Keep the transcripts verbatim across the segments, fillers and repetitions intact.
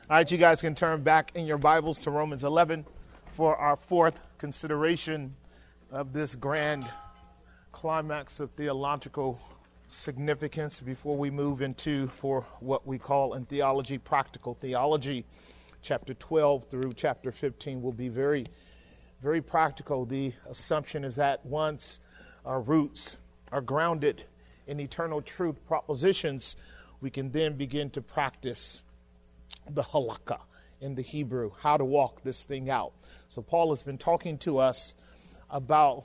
All right, you guys can turn back in your Bibles to Romans eleven for our fourth consideration of this grand climax of theological significance before we move into for what we call in theology practical theology. Chapter twelve through chapter fifteen will be very, very practical. The assumption is that once our roots are grounded in eternal truth propositions, we can then begin to practice the halakha in the Hebrew, how to walk this thing out. So Paul has been talking to us about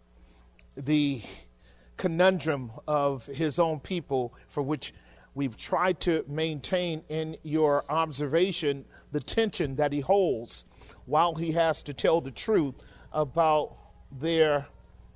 the conundrum of his own people, for which we've tried to maintain in your observation the tension that he holds while he has to tell the truth about their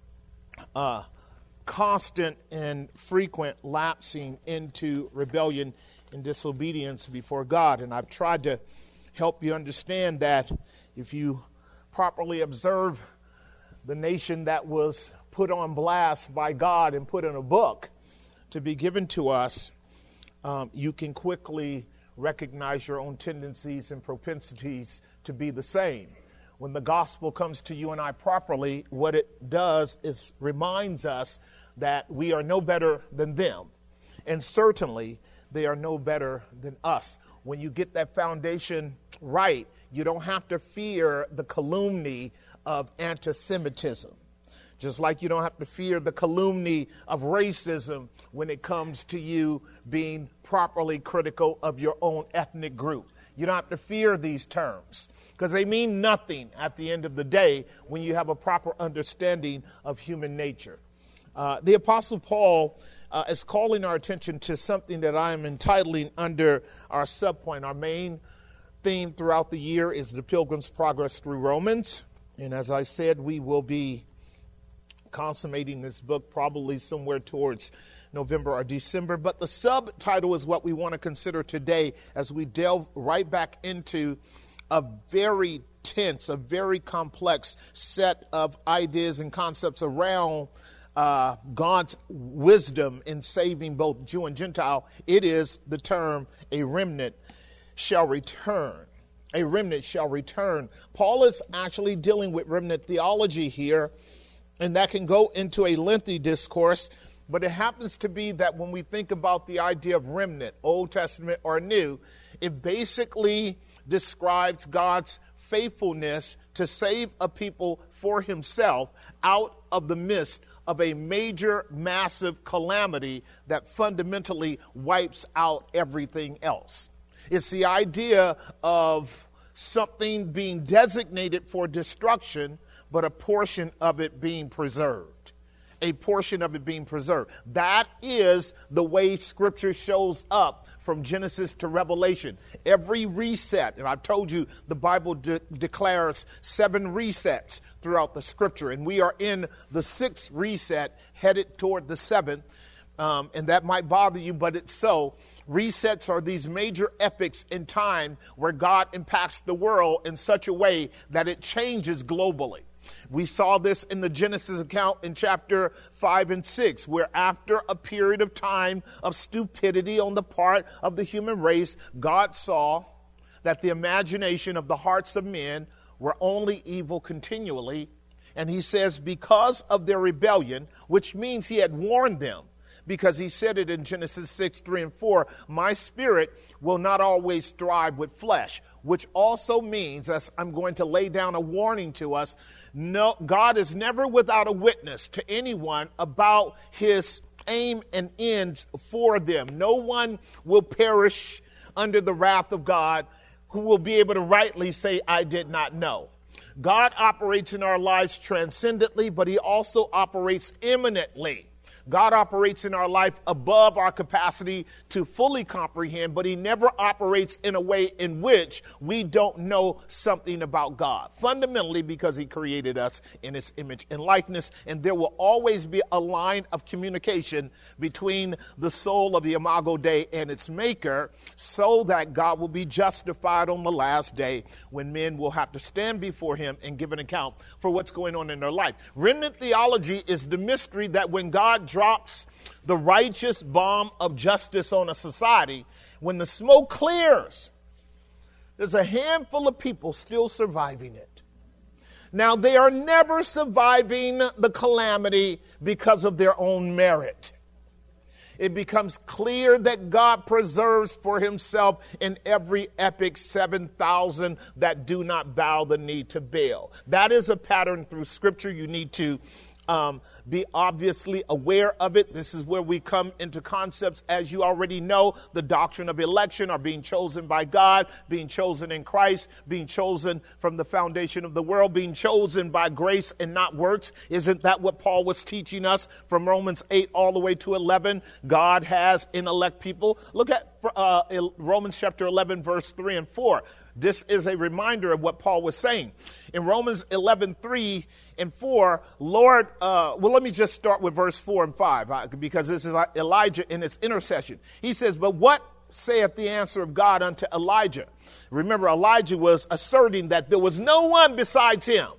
uh, constant and frequent lapsing into rebellion and disobedience before God. And I've tried to help you understand that if you properly observe the nation that was put on blast by God and put in a book to be given to us, um, you can quickly recognize your own tendencies and propensities to be the same. When the gospel comes to you and I properly, what it does is reminds us that we are no better than them. And certainly, they are no better than us. When you get that foundation right, you don't have to fear the calumny of anti-Semitism. Just like you don't have to fear the calumny of racism when it comes to you being properly critical of your own ethnic group. You don't have to fear these terms because they mean nothing at the end of the day when you have a proper understanding of human nature. Uh, the Apostle Paul uh, is calling our attention to something that I am entitling under our subpoint. Our main theme throughout the year is the Pilgrim's Progress through Romans. And as I said, we will be consummating this book probably somewhere towards November or December. But the subtitle is what we want to consider today as we delve right back into a very tense, a very complex set of ideas and concepts around Uh, God's wisdom in saving both Jew and Gentile. It is the term, a remnant shall return. A remnant shall return. Paul is actually dealing with remnant theology here, and that can go into a lengthy discourse, but it happens to be that when we think about the idea of remnant, Old Testament or New, it basically describes God's faithfulness to save a people for himself out of the midst of a major, massive calamity that fundamentally wipes out everything else. It's the idea of something being designated for destruction, but a portion of it being preserved. A portion of it being preserved. That is the way Scripture shows up from Genesis to Revelation. Every reset, and I've told you the Bible de- declares seven resets throughout the Scripture, and we are in the sixth reset, headed toward the seventh, um, and that might bother you, but it's so. Resets are these major epochs in time where God impacts the world in such a way that it changes globally. We saw this in the Genesis account in chapter five and six, where after a period of time of stupidity on the part of the human race, God saw that the imagination of the hearts of men were only evil continually. And he says, because of their rebellion, which means he had warned them, because he said it in Genesis six, three and four, my spirit will not always strive with flesh, which also means, as I'm going to lay down a warning to us, no, God is never without a witness to anyone about his aim and ends for them. No one will perish under the wrath of God who will be able to rightly say, I did not know. God operates in our lives transcendently, but he also operates immanently. God operates in our life above our capacity to fully comprehend, but he never operates in a way in which we don't know something about God. Fundamentally, because he created us in his image and likeness, and there will always be a line of communication between the soul of the Imago Dei and its maker, so that God will be justified on the last day when men will have to stand before him and give an account for what's going on in their life. Remnant theology is the mystery that when God drops the righteous bomb of justice on a society, when the smoke clears There's a handful of people still surviving it. Now, they are never surviving the calamity because of their own merit. It becomes clear that God preserves for himself in every epic seven thousand that do not bow the knee to Baal. That is a pattern through Scripture. You need to Um, be obviously aware of it. This is where we come into concepts, as you already know, the doctrine of election, or being chosen by God, being chosen in Christ, being chosen from the foundation of the world, being chosen by grace and not works. Isn't that what Paul was teaching us from Romans eight all the way to eleven? God has in elect people. Look at uh, Romans chapter eleven, verse three and four. This is a reminder of what Paul was saying. In Romans eleven, three and four, Lord, uh, well, let me just start with verse four and five, uh, because this is Elijah in his intercession. He says, but what saith the answer of God unto Elijah? Remember, Elijah was asserting that there was no one besides him.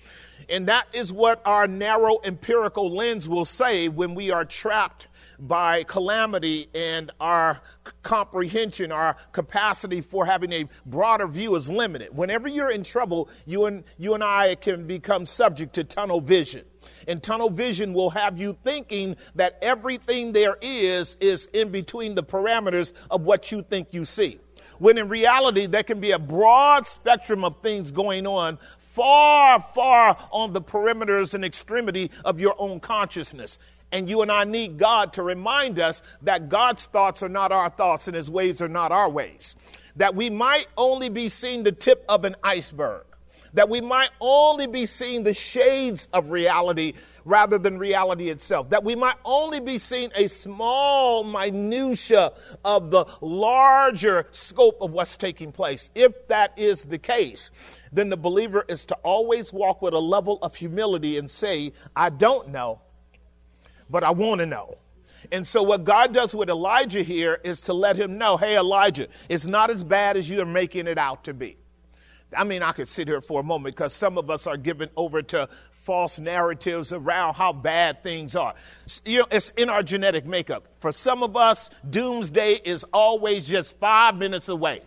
And that is what our narrow empirical lens will say when we are trapped by calamity, and our comprehension, our capacity for having a broader view is limited. Whenever you're in trouble, you and you and I can become subject to tunnel vision. And tunnel vision will have you thinking that everything there is is in between the parameters of what you think you see. When in reality, there can be a broad spectrum of things going on far, far on the perimeters and extremity of your own consciousness. And you and I need God to remind us that God's thoughts are not our thoughts and his ways are not our ways. That we might only be seeing the tip of an iceberg. That we might only be seeing the shades of reality rather than reality itself. That we might only be seeing a small minutia of the larger scope of what's taking place. If that is the case, then the believer is to always walk with a level of humility and say, I don't know, but I want to know. And so what God does with Elijah here is to let him know, hey, Elijah, it's not as bad as you are making it out to be. I mean, I could sit here for a moment because some of us are given over to false narratives around how bad things are. You know, it's in our genetic makeup. For some of us, doomsday is always just five minutes away.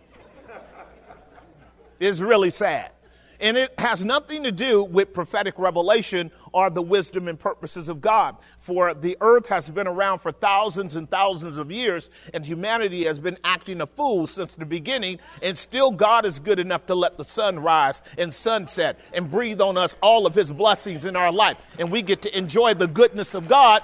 It's really sad. And it has nothing to do with prophetic revelation or the wisdom and purposes of God. For the earth has been around for thousands and thousands of years, and humanity has been acting a fool since the beginning. And still God is good enough to let the sun rise and sunset and breathe on us all of his blessings in our life. And we get to enjoy the goodness of God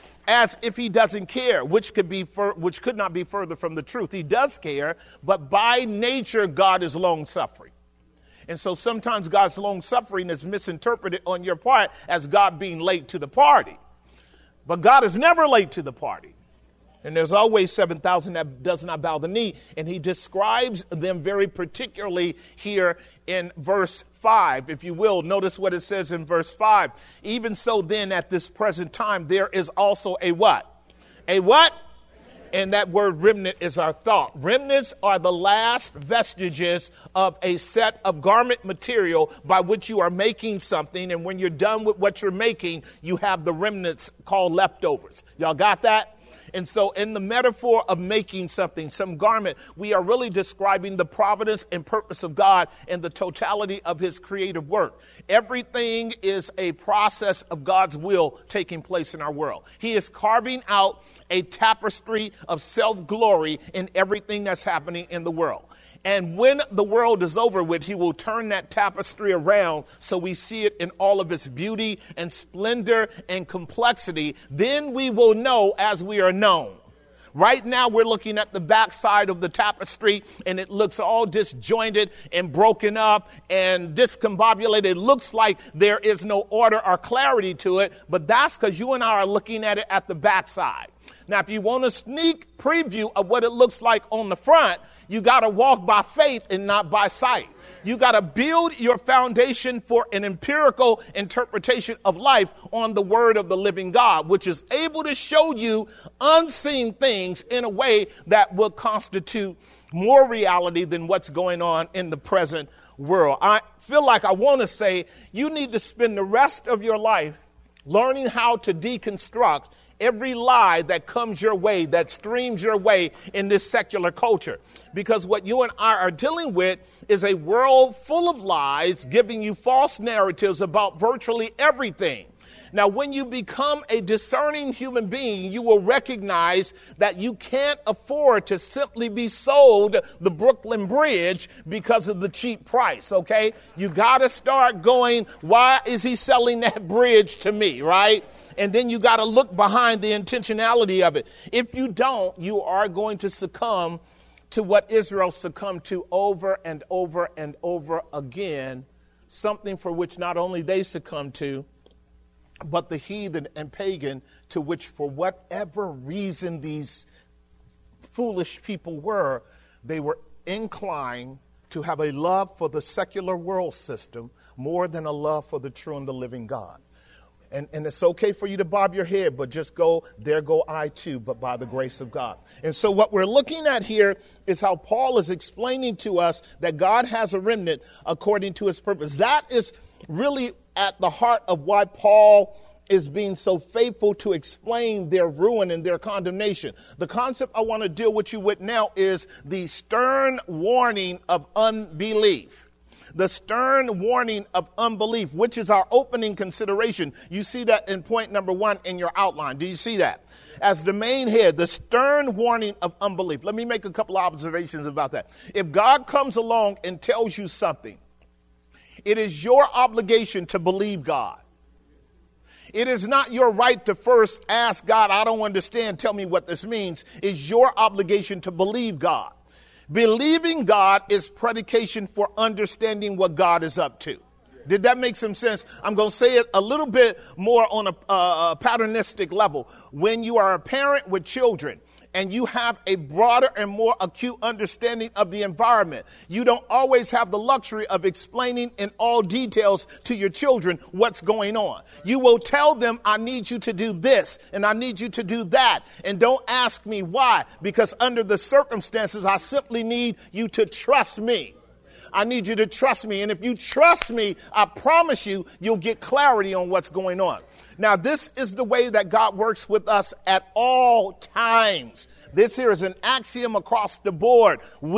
as if he doesn't care, which could be fur- which could not be further from the truth. He does care, but by nature, God is long-suffering. And so sometimes God's long suffering is misinterpreted on your part as God being late to the party. But God is never late to the party. And there's always seven thousand that does not bow the knee. And he describes them very particularly here in verse five. If you will, notice what it says in verse five. Even so then at this present time, there is also a what? A what? And that word remnant is our thought. Remnants are the last vestiges of a set of garment material by which you are making something. And when you're done with what you're making, you have the remnants called leftovers. Y'all got that? And so in the metaphor of making something, some garment, we are really describing the providence and purpose of God and the totality of his creative work. Everything is a process of God's will taking place in our world. He is carving out a tapestry of self-glory in everything that's happening in the world. And when the world is over with, he will turn that tapestry around so we see it in all of its beauty and splendor and complexity. Then we will know as we are known. Right now, we're looking at the backside of the tapestry, and it looks all disjointed and broken up and discombobulated. It looks like there is no order or clarity to it, but that's because you and I are looking at it at the backside. Now, if you want a sneak preview of what it looks like on the front, you got to walk by faith and not by sight. You got to build your foundation for an empirical interpretation of life on the word of the living God, which is able to show you unseen things in a way that will constitute more reality than what's going on in the present world. I feel like I want to say you need to spend the rest of your life learning how to deconstruct every lie that comes your way, that streams your way in this secular culture. Because what you and I are dealing with is a world full of lies, giving you false narratives about virtually everything. Now, when you become a discerning human being, you will recognize that you can't afford to simply be sold the Brooklyn Bridge because of the cheap price, okay? You got to start going, why is he selling that bridge to me, right? And then you got to look behind the intentionality of it. If you don't, you are going to succumb to what Israel succumbed to over and over and over again, something for which not only they succumbed to, but the heathen and pagan, to which for whatever reason these foolish people were, they were inclined to have a love for the secular world system more than a love for the true and the living God. And, and it's okay for you to bob your head, but just go, there go I too, but by the grace of God. And so what we're looking at here is how Paul is explaining to us that God has a remnant according to his purpose. That is really at the heart of why Paul is being so faithful to explain their ruin and their condemnation. The concept I want to deal with you with now is the stern warning of unbelief. The stern warning of unbelief, which is our opening consideration. You see that in point number one in your outline. Do you see that? As the main head, the stern warning of unbelief. Let me make a couple of observations about that. If God comes along and tells you something, it is your obligation to believe God. It is not your right to first ask God, I don't understand, tell me what this means. It's your obligation to believe God. Believing God is predication for understanding what God is up to. Did that make some sense? I'm going to say it a little bit more on a, uh, a patternistic level. When you are a parent with children, and you have a broader and more acute understanding of the environment, you don't always have the luxury of explaining in all details to your children what's going on. You will tell them, I need you to do this and I need you to do that. And don't ask me why, because under the circumstances, I simply need you to trust me. I need you to trust me. And if you trust me, I promise you, you'll get clarity on what's going on. Now, this is the way that God works with us at all times. This here is an axiom across the board.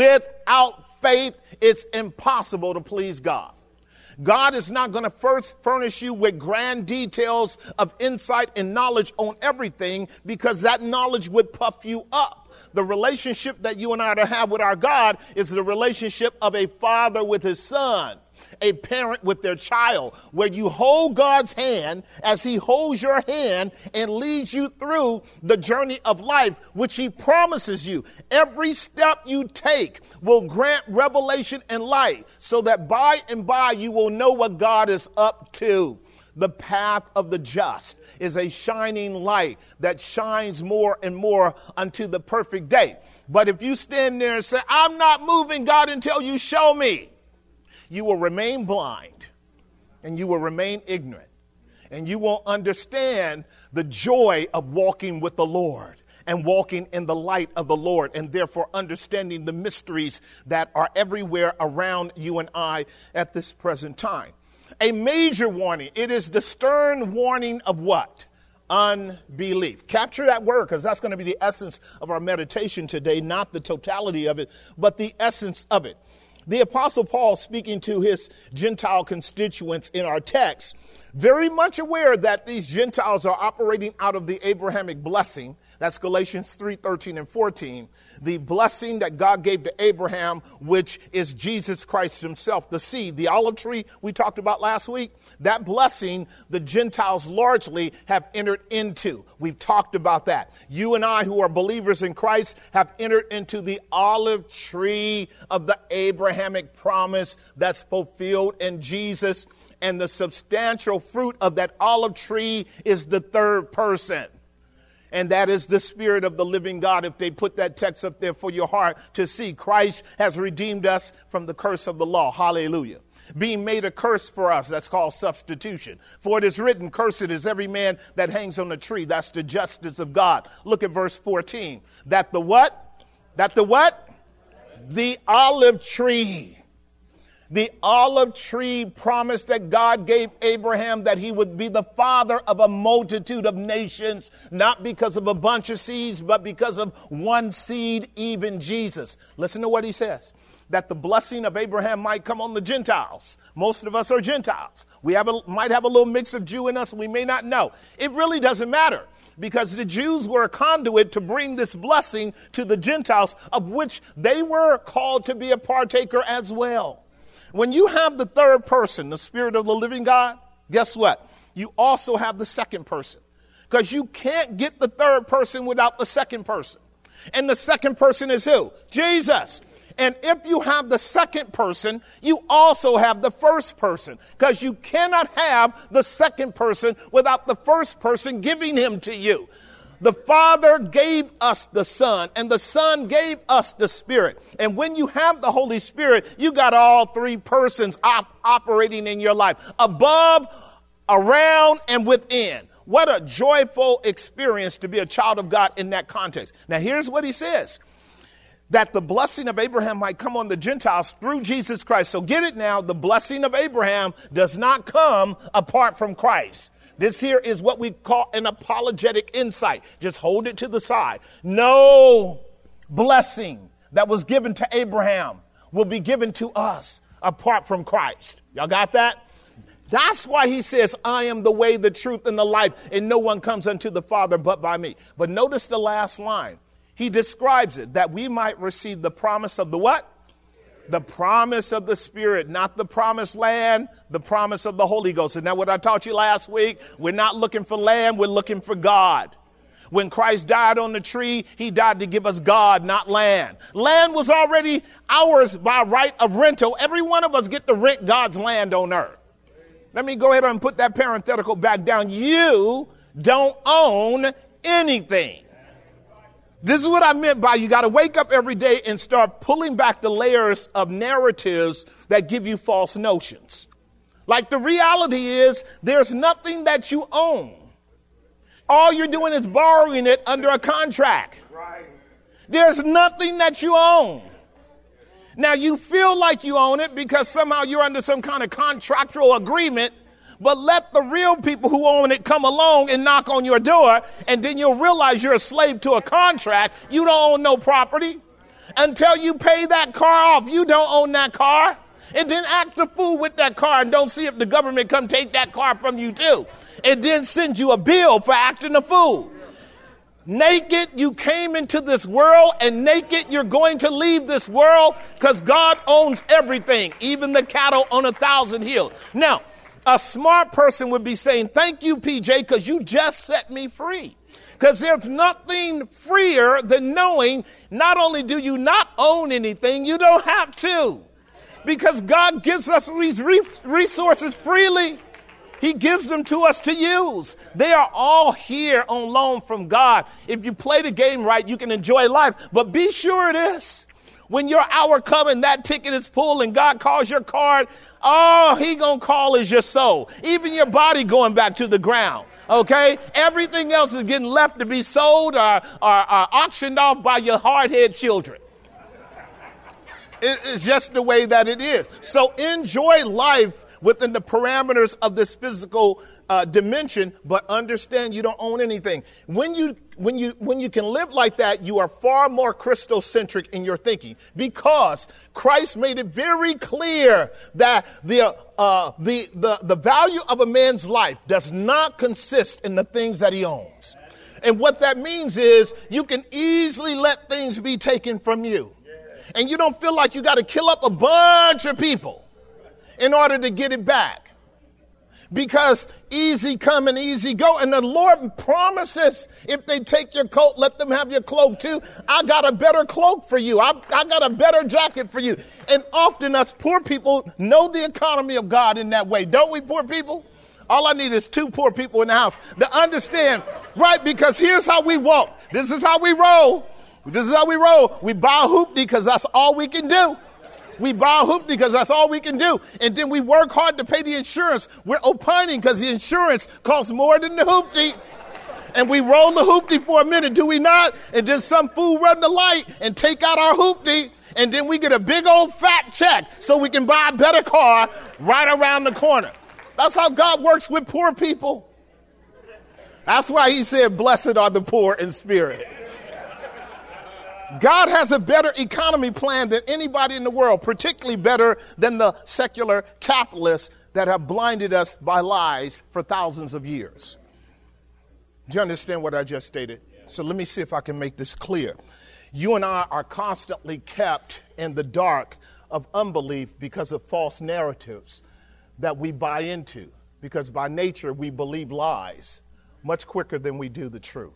Without faith, it's impossible to please God. God is not going to first furnish you with grand details of insight and knowledge on everything, because that knowledge would puff you up. The relationship that you and I are to have with our God is the relationship of a father with his son, a parent with their child, where you hold God's hand as he holds your hand and leads you through the journey of life, which he promises you. Every step you take will grant revelation and light, so that by and by you will know what God is up to. The path of the just is a shining light that shines more and more unto the perfect day. But if you stand there and say, I'm not moving, God, until you show me, you will remain blind and you will remain ignorant, and you won't understand the joy of walking with the Lord and walking in the light of the Lord, and therefore understanding the mysteries that are everywhere around you and I at this present time. A major warning. It is the stern warning of what? Unbelief. Capture that word, because that's going to be the essence of our meditation today, not the totality of it, but the essence of it. The Apostle Paul, speaking to his Gentile constituents in our text, very much aware that these Gentiles are operating out of the Abrahamic blessing. That's Galatians three, thirteen and fourteen. The blessing that God gave to Abraham, which is Jesus Christ himself, the seed, the olive tree we talked about last week. That blessing the Gentiles largely have entered into. We've talked about that. You and I, who are believers in Christ, have entered into the olive tree of the Abrahamic promise that's fulfilled in Jesus. And the substantial fruit of that olive tree is the third person. And that is the Spirit of the living God. If they put that text up there for your heart to see, Christ has redeemed us from the curse of the law. Hallelujah. Being made a curse for us. That's called substitution. For it is written, cursed is every man that hangs on a tree. That's the justice of God. Look at verse fourteen. That the what? That the what? The olive tree. The olive tree promise that God gave Abraham that he would be the father of a multitude of nations, not because of a bunch of seeds, but because of one seed, even Jesus. Listen to what he says, that the blessing of Abraham might come on the Gentiles. Most of us are Gentiles. We have a, might have a little mix of Jew in us. We may not know. It really doesn't matter, because the Jews were a conduit to bring this blessing to the Gentiles, of which they were called to be a partaker as well. When you have the third person, the Spirit of the living God, guess what? You also have the second person, because you can't get the third person without the second person. And the second person is who? Jesus. And if you have the second person, you also have the first person, because you cannot have the second person without the first person giving him to you. The Father gave us the Son, and the Son gave us the Spirit. And when you have the Holy Spirit, you got all three persons op- operating in your life, above, around, and within. What a joyful experience to be a child of God in that context. Now, here's what he says, that the blessing of Abraham might come on the Gentiles through Jesus Christ. So get it now, the blessing of Abraham does not come apart from Christ. This here is what we call an apologetic insight. Just hold it to the side. No blessing that was given to Abraham will be given to us apart from Christ. Y'all got that? That's why he says, I am the way, the truth, and the life, and no one comes unto the Father but by me. But notice the last line. He describes it, that we might receive the promise of the what? The promise of the Spirit, not the promised land, the promise of the Holy Ghost. Isn't that what I taught you last week? We're not looking for land, we're looking for God. When Christ died on the tree, he died to give us God, not land. Land was already ours by right of rental. Every one of us get to rent God's land on earth. Let me go ahead and put that parenthetical back down. You don't own anything. This is what I meant by you got to wake up every day and start pulling back the layers of narratives that give you false notions. Like the reality is there's nothing that you own. All you're doing is borrowing it under a contract. Right. There's nothing that you own. Now you feel like you own it because somehow you're under some kind of contractual agreement. But let the real people who own it come along and knock on your door, and then you'll realize you're a slave to a contract. You don't own no property. Until you pay that car off, you don't own that car. And then act a fool with that car and don't see if the government come take that car from you too. And then send you a bill for acting a fool. Naked, you came into this world, and naked, you're going to leave this world, because God owns everything, even the cattle on a thousand hills. Now, a smart person would be saying, thank you, P J, because you just set me free. Because there's nothing freer than knowing not only do you not own anything, you don't have to. Because God gives us these resources freely. He gives them to us to use. They are all here on loan from God. If you play the game right, you can enjoy life. But be sure it is. When your hour comes and that ticket is pulled and God calls your card, all he gonna call is your soul. Even your body going back to the ground. Okay? Everything else is getting left to be sold or, or, or auctioned off by your hard-headed children. It's just the way that it is. So enjoy life within the parameters of this physical uh, dimension, but understand you don't own anything. When you when you when you can live like that, you are far more Christocentric in your thinking, because Christ made it very clear that the uh, the the the value of a man's life does not consist in the things that he owns. And what that means is you can easily let things be taken from you, and you don't feel like you got to kill up a bunch of people in order to get it back. Because easy come and easy go. And the Lord promises, if they take your coat, let them have your cloak too. I got a better cloak for you. I, I got a better jacket for you. And often us poor people know the economy of God in that way. Don't we, poor people? All I need is two poor people in the house to understand, right? Because here's how we walk. This is how we roll. This is how we roll. We buy a hoopty because that's all we can do. We buy a hoopty because that's all we can do. And then we work hard to pay the insurance. We're opining because the insurance costs more than the hoopty. And we roll the hoopty for a minute, do we not? And then some fool run the light and take out our hoopty. And then we get a big old fat check so we can buy a better car right around the corner. That's how God works with poor people. That's why he said, blessed are the poor in spirit. God has a better economy plan than anybody in the world, particularly better than the secular capitalists that have blinded us by lies for thousands of years. Do you understand what I just stated? So let me see if I can make this clear. You and I are constantly kept in the dark of unbelief because of false narratives that we buy into, because by nature we believe lies much quicker than we do the truth.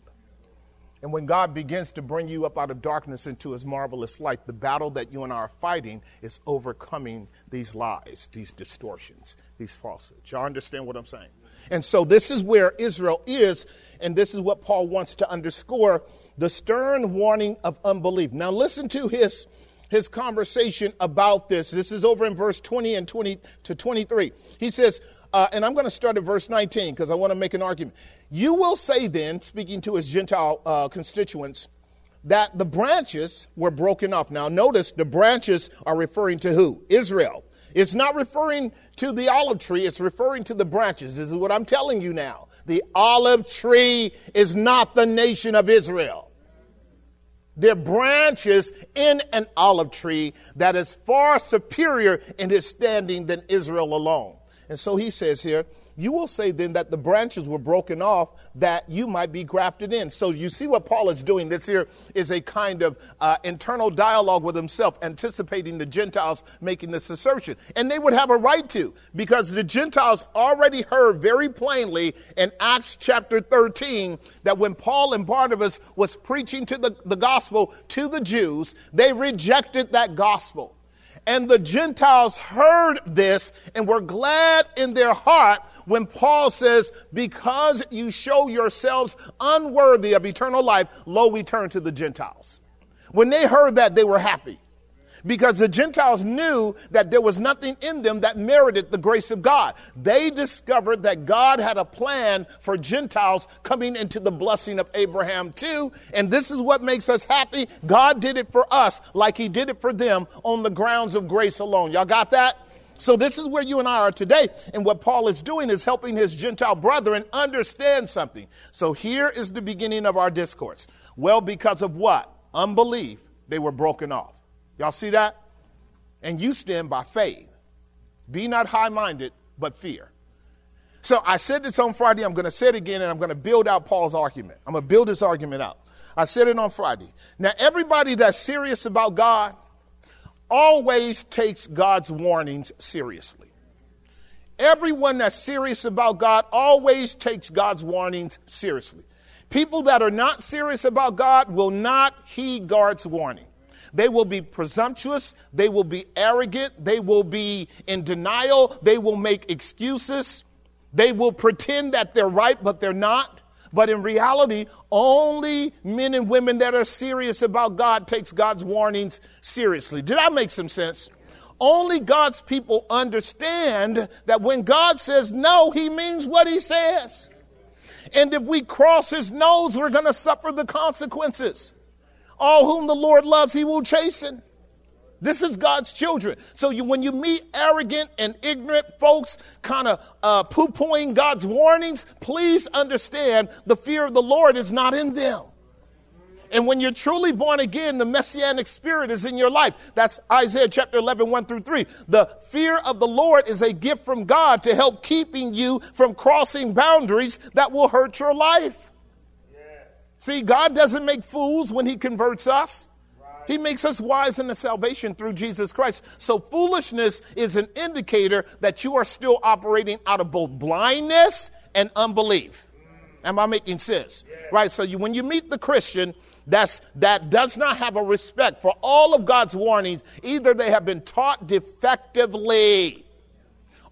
And when God begins to bring you up out of darkness into his marvelous light, the battle that you and I are fighting is overcoming these lies, these distortions, these falsehoods. Y'all understand what I'm saying? And so this is where Israel is, and this is what Paul wants to underscore, the stern warning of unbelief. Now listen to his, his conversation about this. This is over in verse twenty and twenty to twenty-three. He says, uh, and I'm going to start at verse nineteen because I want to make an argument. You will say then, speaking to his Gentile uh, constituents, that the branches were broken off. Now notice the branches are referring to who? Israel. It's not referring to the olive tree. It's referring to the branches. This is what I'm telling you now. The olive tree is not the nation of Israel. They're branches in an olive tree that is far superior in its standing than Israel alone. And so he says here, you will say then that the branches were broken off that you might be grafted in. So you see what Paul is doing. This here is a kind of uh, internal dialogue with himself, anticipating the Gentiles making this assertion. And they would have a right to, because the Gentiles already heard very plainly in Acts chapter thirteen that when Paul and Barnabas was preaching to the, the gospel to the Jews, they rejected that gospel. And the Gentiles heard this and were glad in their heart when Paul says, because you show yourselves unworthy of eternal life, lo, we turn to the Gentiles. When they heard that, they were happy. Because the Gentiles knew that there was nothing in them that merited the grace of God. They discovered that God had a plan for Gentiles coming into the blessing of Abraham too. And this is what makes us happy. God did it for us like he did it for them on the grounds of grace alone. Y'all got that? So this is where you and I are today. And what Paul is doing is helping his Gentile brethren understand something. So here is the beginning of our discourse. Well, because of what? Unbelief, they were broken off. Y'all see that? And you stand by faith. Be not high-minded, but fear. So I said this on Friday. I'm going to say it again, and I'm going to build out Paul's argument. I'm going to build this argument out. I said it on Friday. Now, everybody that's serious about God always takes God's warnings seriously. Everyone that's serious about God always takes God's warnings seriously. People that are not serious about God will not heed God's warning. They will be presumptuous. They will be arrogant. They will be in denial. They will make excuses. They will pretend that they're right, but they're not. But in reality, only men and women that are serious about God takes God's warnings seriously. Did I make some sense? Only God's people understand that when God says no, he means what he says. And if we cross his nose, we're going to suffer the consequences. All whom the Lord loves, he will chasten. This is God's children. So you, when you meet arrogant and ignorant folks kind of uh, poo-pooing God's warnings, please understand the fear of the Lord is not in them. And when you're truly born again, the Messianic spirit is in your life. That's Isaiah chapter eleven, one through three. The fear of the Lord is a gift from God to help keeping you from crossing boundaries that will hurt your life. See, God doesn't make fools when he converts us. He makes us wise in the salvation through Jesus Christ. So foolishness is an indicator that you are still operating out of both blindness and unbelief. Am I making sense? Yeah. Right. So you, when you meet the Christian that's, that does not have a respect for all of God's warnings, either they have been taught defectively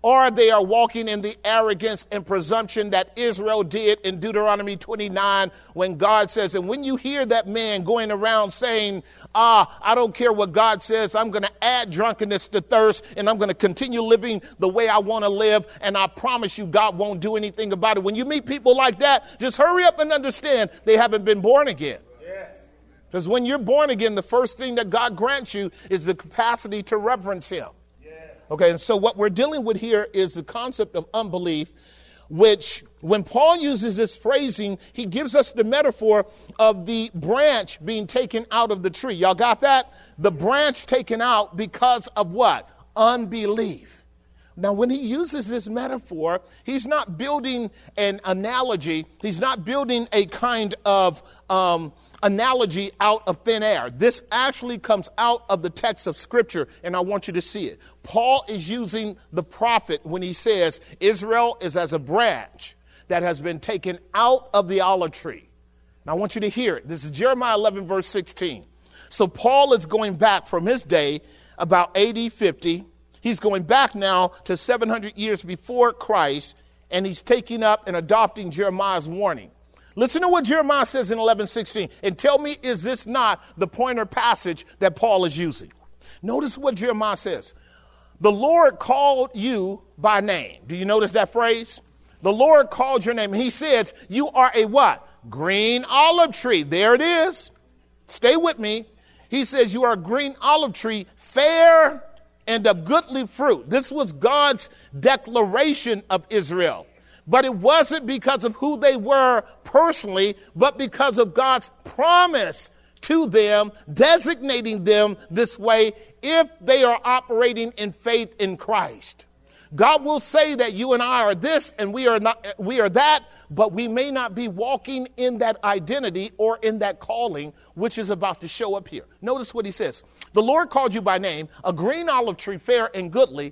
or they are walking in the arrogance and presumption that Israel did in Deuteronomy twenty-nine when God says, and when you hear that man going around saying, ah, I don't care what God says, I'm going to add drunkenness to thirst and I'm going to continue living the way I want to live. And I promise you, God won't do anything about it. When you meet people like that, just hurry up and understand they haven't been born again. Because when you're born again, the first thing that God grants you is the capacity to reverence him. Yeah. Okay, and so what we're dealing with here is the concept of unbelief, which when Paul uses this phrasing, he gives us the metaphor of the branch being taken out of the tree. Y'all got that? The branch taken out because of what? Unbelief. Now, when he uses this metaphor, he's not building an analogy. He's not building a kind of um, analogy out of thin air. This actually comes out of the text of Scripture, and I want you to see it. Paul is using the prophet when he says Israel is as a branch that has been taken out of the olive tree. Now, I want you to hear it. This is Jeremiah eleven, verse sixteen. So Paul is going back from his day, about A D fifty. He's going back now to seven hundred years before Christ, and he's taking up and adopting Jeremiah's warning. Listen to what Jeremiah says in eleven sixteen, and tell me, is this not the pointer passage that Paul is using? Notice what Jeremiah says. The Lord called you by name. Do you notice that phrase? The Lord called your name. He says, you are a what? Green olive tree. There it is. Stay with me. He says, you are a green olive tree, fair and of goodly fruit. This was God's declaration of Israel. But it wasn't because of who they were personally, but because of God's promise to them, designating them this way if they are operating in faith in Christ. God will say that you and I are this and we are not, we are that, but we may not be walking in that identity or in that calling, which is about to show up here. Notice what he says. The Lord called you by name, a green olive tree, fair and goodly,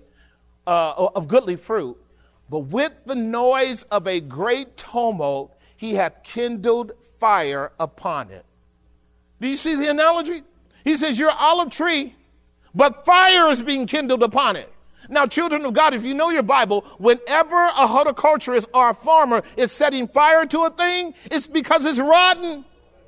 uh, of goodly fruit. But with the noise of a great tumult, he hath kindled fire upon it. Do you see the analogy? He says, you're an olive tree, but fire is being kindled upon it. Now, children of God, if you know your Bible, whenever a horticulturist or a farmer is setting fire to a thing, it's because it's rotten.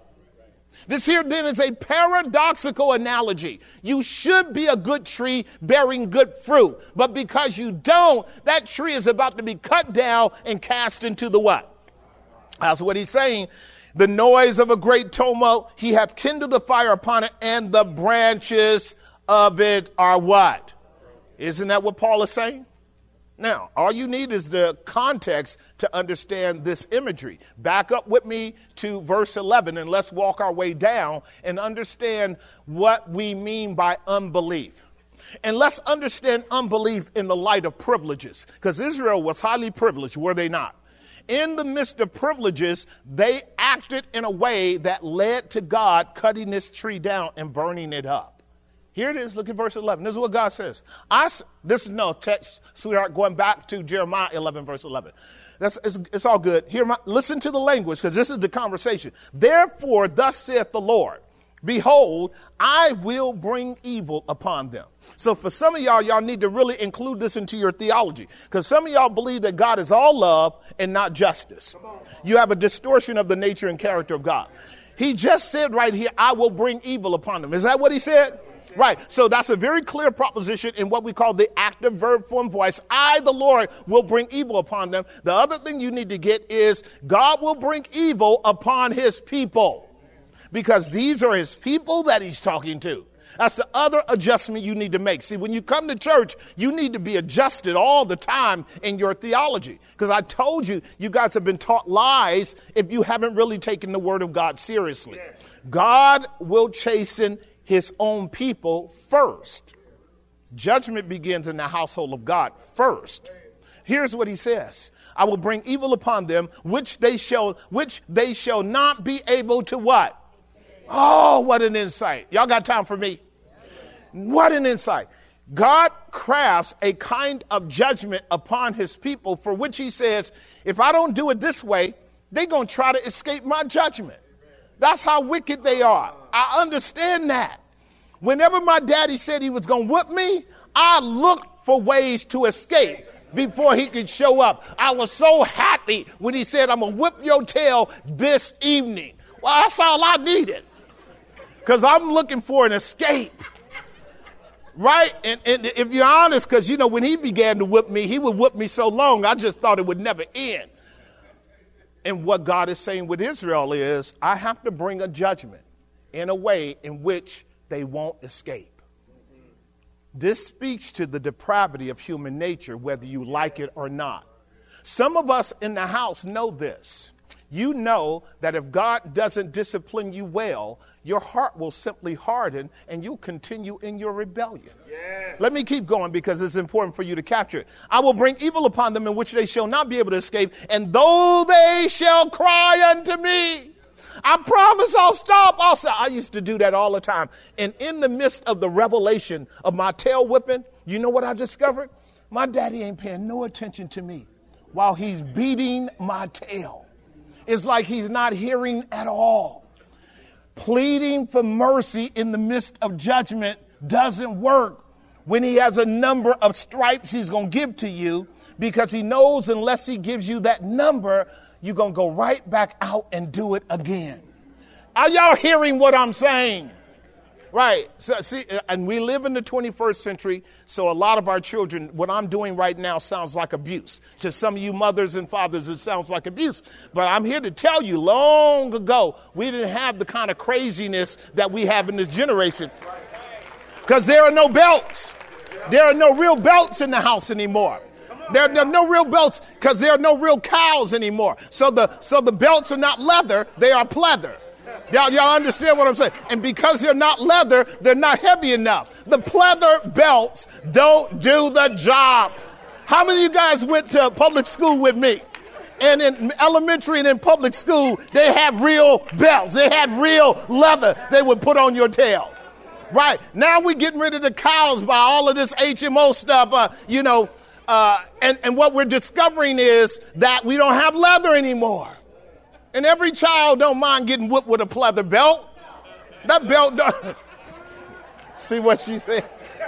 This here then is a paradoxical analogy. You should be a good tree bearing good fruit. But because you don't, that tree is about to be cut down and cast into the what? That's what he's saying. The noise of a great tumult, he hath kindled a fire upon it, and the branches of it are what? Isn't that what Paul is saying? Now, all you need is the context to understand this imagery. Back up with me to verse eleven and let's walk our way down and understand what we mean by unbelief. And let's understand unbelief in the light of privileges, because Israel was highly privileged, were they not? In the midst of privileges, they acted in a way that led to God cutting this tree down and burning it up. Here it is. Look at verse eleven. This is what God says. I, this is no text, sweetheart, going back to Jeremiah eleven, verse eleven. That's, it's, it's all good. Here, my, listen to the language, because this is the conversation. Therefore, thus saith the Lord, behold, I will bring evil upon them. So for some of y'all, y'all need to really include this into your theology, because some of y'all believe that God is all love and not justice. You have a distortion of the nature and character of God. He just said right here, I will bring evil upon them. Is that what he said? Right. So that's a very clear proposition in what we call the active verb form voice. I, the Lord, will bring evil upon them. The other thing you need to get is God will bring evil upon his people, because these are his people that he's talking to. That's the other adjustment you need to make. See, when you come to church, you need to be adjusted all the time in your theology, because I told you, you guys have been taught lies if you haven't really taken the word of God seriously. Yes. God will chasten his own people first. Judgment begins in the household of God first. Here's what he says. I will bring evil upon them, which they shall, which they shall not be able to what? Oh, what an insight. Y'all got time for me? What an insight. God crafts a kind of judgment upon his people for which he says, if I don't do it this way, they're going to try to escape my judgment. That's how wicked they are. I understand that. Whenever my daddy said he was going to whip me, I looked for ways to escape. before he could show up. I was so happy when he said, I'm going to whip your tail this evening. Well, that's all I needed, because I'm looking for an escape. Right? And, and if you're honest, because, you know, when he began to whip me, he would whip me so long, I just thought it would never end. And what God is saying with Israel is, I have to bring a judgment in a way in which they won't escape. This speaks to the depravity of human nature, whether you like it or not. Some of us in the house know this. You know that if God doesn't discipline you well, your heart will simply harden and you'll continue in your rebellion. Yes. Let me keep going because it's important for you to capture it. I will bring evil upon them in which they shall not be able to escape. And though they shall cry unto me, I promise I'll stop. I'll stop. I used to do that all the time. And in the midst of the revelation of my tail whipping, you know what I discovered? My daddy ain't paying no attention to me while he's beating my tail. It's like he's not hearing at all. Pleading for mercy in the midst of judgment doesn't work when he has a number of stripes he's going to give to you, because he knows unless he gives you that number, you're going to go right back out and do it again. Are y'all hearing what I'm saying? Right. So, see, and we live in the twenty-first century, so a lot of our children, what I'm doing right now sounds like abuse. To some of you mothers and fathers, it sounds like abuse. But I'm here to tell you, long ago, we didn't have the kind of craziness that we have in this generation. Because there are no belts. There are no real belts in the house anymore. There, there are no real belts because there are no real cows anymore. So the, so the belts are not leather, they are pleather. Y'all, y'all understand what I'm saying? And because they're not leather, they're not heavy enough. The pleather belts don't do the job. How many of you guys went to public school with me? And in elementary and in public school, they had real belts. They had real leather they would put on your tail. Right. Now we're getting rid of the cows by all of this H M O stuff, uh, you know, uh, and, and what we're discovering is that we don't have leather anymore. And every child don't mind getting whipped with a pleather belt. That belt don't. See what she said?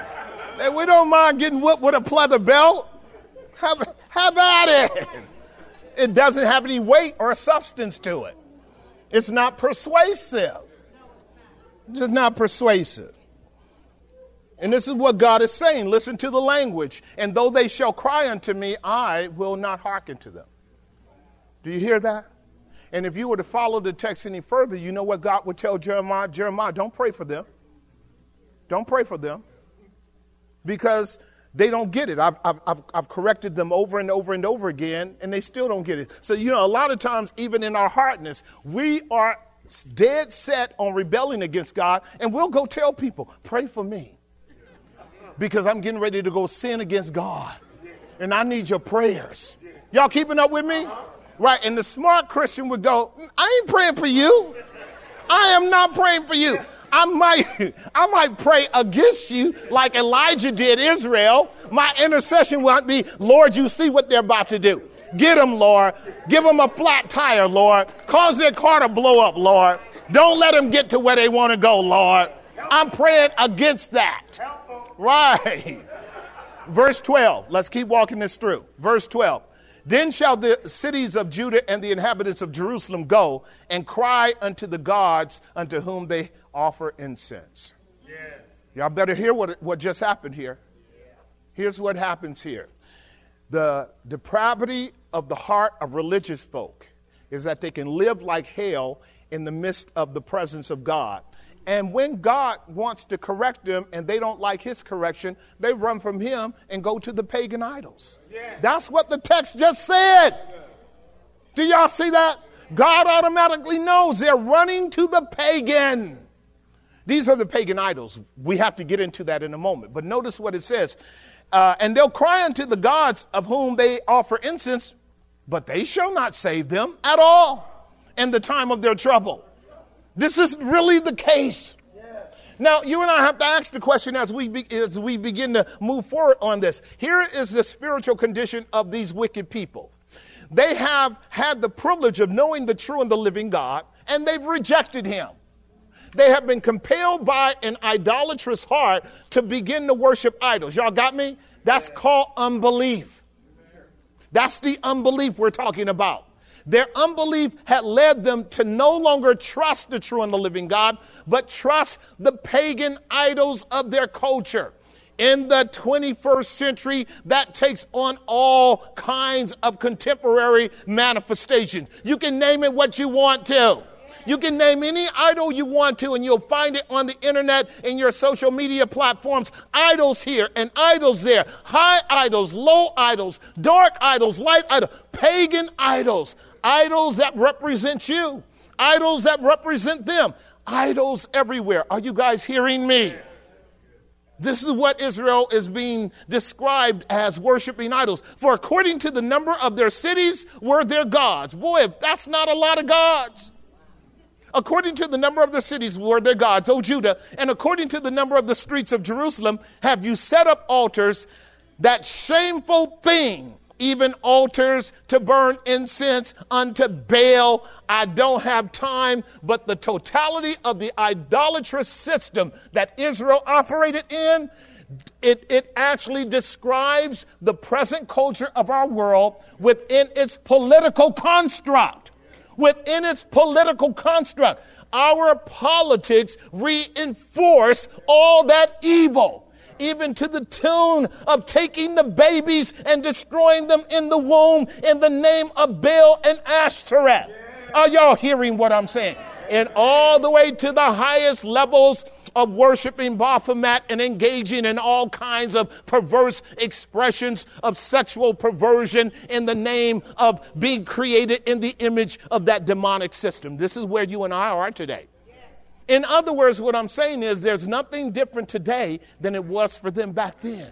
We don't mind getting whipped with a pleather belt. How, how about it? It doesn't have any weight or substance to it. It's not persuasive. It's just not persuasive. And this is what God is saying. Listen to the language. And though they shall cry unto me, I will not hearken to them. Do you hear that? And if you were to follow the text any further, you know what God would tell Jeremiah? Jeremiah, don't pray for them. Don't pray for them. Because they don't get it. I've, I've, I've, I've corrected them over and over and over again, and they still don't get it. So, you know, a lot of times, even in our hardness, we are dead set on rebelling against God, and we'll go tell people, pray for me. Because I'm getting ready to go sin against God. And I need your prayers. Y'all keeping up with me? Right, and the smart Christian would go, I ain't praying for you. I am not praying for you. I might, I might pray against you like Elijah did Israel. My intercession will be, Lord, you see what they're about to do. Get them, Lord. Give them a flat tire, Lord. Cause their car to blow up, Lord. Don't let them get to where they want to go, Lord. I'm praying against that. Right. Verse twelve. Let's keep walking this through. Verse twelve. Then shall the cities of Judah and the inhabitants of Jerusalem go and cry unto the gods unto whom they offer incense. Yes. Y'all better hear what, what just happened here. Here's what happens here. The depravity of the heart of religious folk is that they can live like hell in the midst of the presence of God. And when God wants to correct them and they don't like his correction, they run from him and go to the pagan idols. Yeah. That's what the text just said. Do y'all see that? God automatically knows they're running to the pagan. These are the pagan idols. We have to get into that in a moment. But notice what it says. Uh, and they'll cry unto the gods of whom they offer incense, but they shall not save them at all in the time of their trouble. This is really the case. Yes. Now, you and I have to ask the question as we be, as we begin to move forward on this. Here is the spiritual condition of these wicked people. They have had the privilege of knowing the true and the living God, and they've rejected him. They have been compelled by an idolatrous heart to begin to worship idols. Y'all got me? That's called unbelief. That's the unbelief we're talking about. Their unbelief had led them to no longer trust the true and the living God, but trust the pagan idols of their culture. In the twenty-first century, that takes on all kinds of contemporary manifestations. You can name it what you want to. You can name any idol you want to, and you'll find it on the internet in your social media platforms. Idols here and idols there. High idols, low idols, dark idols, light idols, pagan idols. Idols that represent you. Idols that represent them. Idols everywhere. Are you guys hearing me? This is what Israel is being described as worshiping idols. For according to the number of their cities were their gods. Boy, that's not a lot of gods. According to the number of the cities were their gods, O Judah, and according to the number of the streets of Jerusalem, have you set up altars, that shameful thing, even altars to burn incense unto Baal. I don't have time, but the totality of the idolatrous system that Israel operated in, it, it actually describes the present culture of our world within its political construct. Within its political construct, our politics reinforce all that evil, even to the tune of taking the babies and destroying them in the womb in the name of Baal and Ashtoreth. Are y'all hearing what I'm saying? And all the way to the highest levels of worshiping Baphomet and engaging in all kinds of perverse expressions of sexual perversion in the name of being created in the image of that demonic system. This is where you and I are today. In other words, what I'm saying is there's nothing different today than it was for them back then.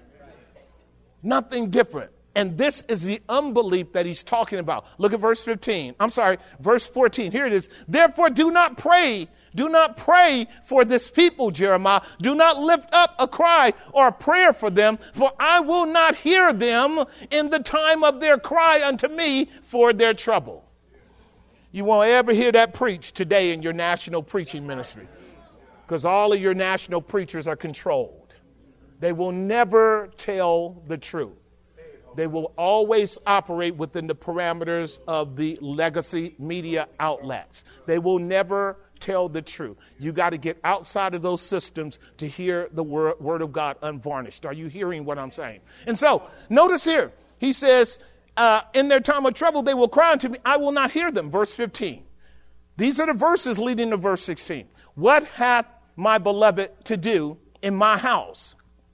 Nothing different. And this is the unbelief that he's talking about. Look at verse fifteen. I'm sorry, verse fourteen. Here it is. Therefore, do not pray. Do not pray for this people, Jeremiah. Do not lift up a cry or a prayer for them, for I will not hear them in the time of their cry unto me for their trouble. You won't ever hear that preached today in your national preaching ministry, because all of your national preachers are controlled. They will never tell the truth. They will always operate within the parameters of the legacy media outlets. They will never tell the truth. You got to get outside of those systems to hear the word, word of God unvarnished. Are you hearing what I'm saying? And so, notice here, he says, uh, in their time of trouble, they will cry unto me. I will not hear them. Verse fifteen. These are the verses leading to verse sixteen. What hath my beloved to do in my house?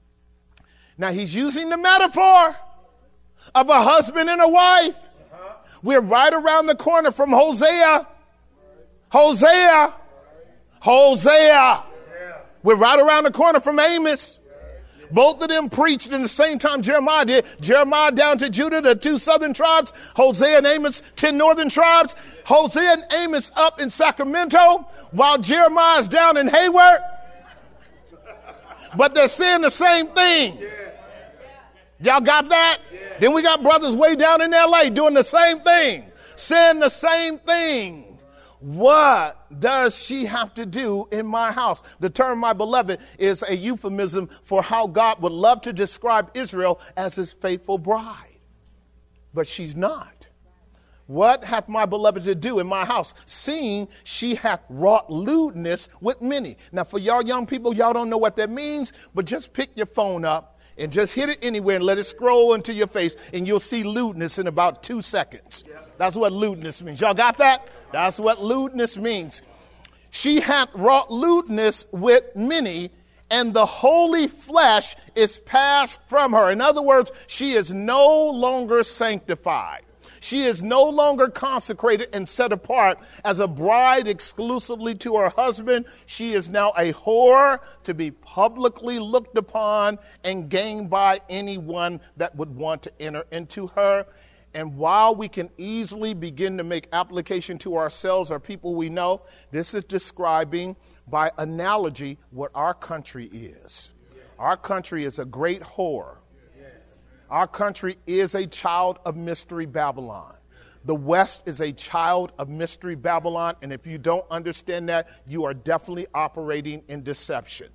Now, he's using the metaphor of a husband and a wife. Uh-huh. We're right around the corner from Hosea. Hosea. Hosea. Yeah. We're right around the corner from Amos. Yeah. Both of them preached in the same time Jeremiah did. Jeremiah down to Judah, the two southern tribes. Hosea and Amos, ten northern tribes. Hosea and Amos up in Sacramento, while Jeremiah is down in Hayward. But they're saying the same thing. Yeah. Y'all got that? Yeah. Then we got brothers way down in L A doing the same thing, saying the same thing. What does she have to do in my house? The term my beloved is a euphemism for how God would love to describe Israel as his faithful bride. But she's not. What hath my beloved to do in my house? Seeing she hath wrought lewdness with many. Now, for y'all young people, y'all don't know what that means, but just pick your phone up and just hit it anywhere and let it scroll into your face, and you'll see lewdness in about two seconds. That's what lewdness means. Y'all got that? That's what lewdness means. She hath wrought lewdness with many, and the holy flesh is passed from her. In other words, she is no longer sanctified. She is no longer consecrated and set apart as a bride exclusively to her husband. She is now a whore to be publicly looked upon and gained by anyone that would want to enter into her. And while we can easily begin to make application to ourselves or people we know, this is describing by analogy what our country is. Our country is a great whore. Our country is a child of Mystery Babylon. The West is a child of Mystery Babylon, and if you don't understand that, you are definitely operating in deception.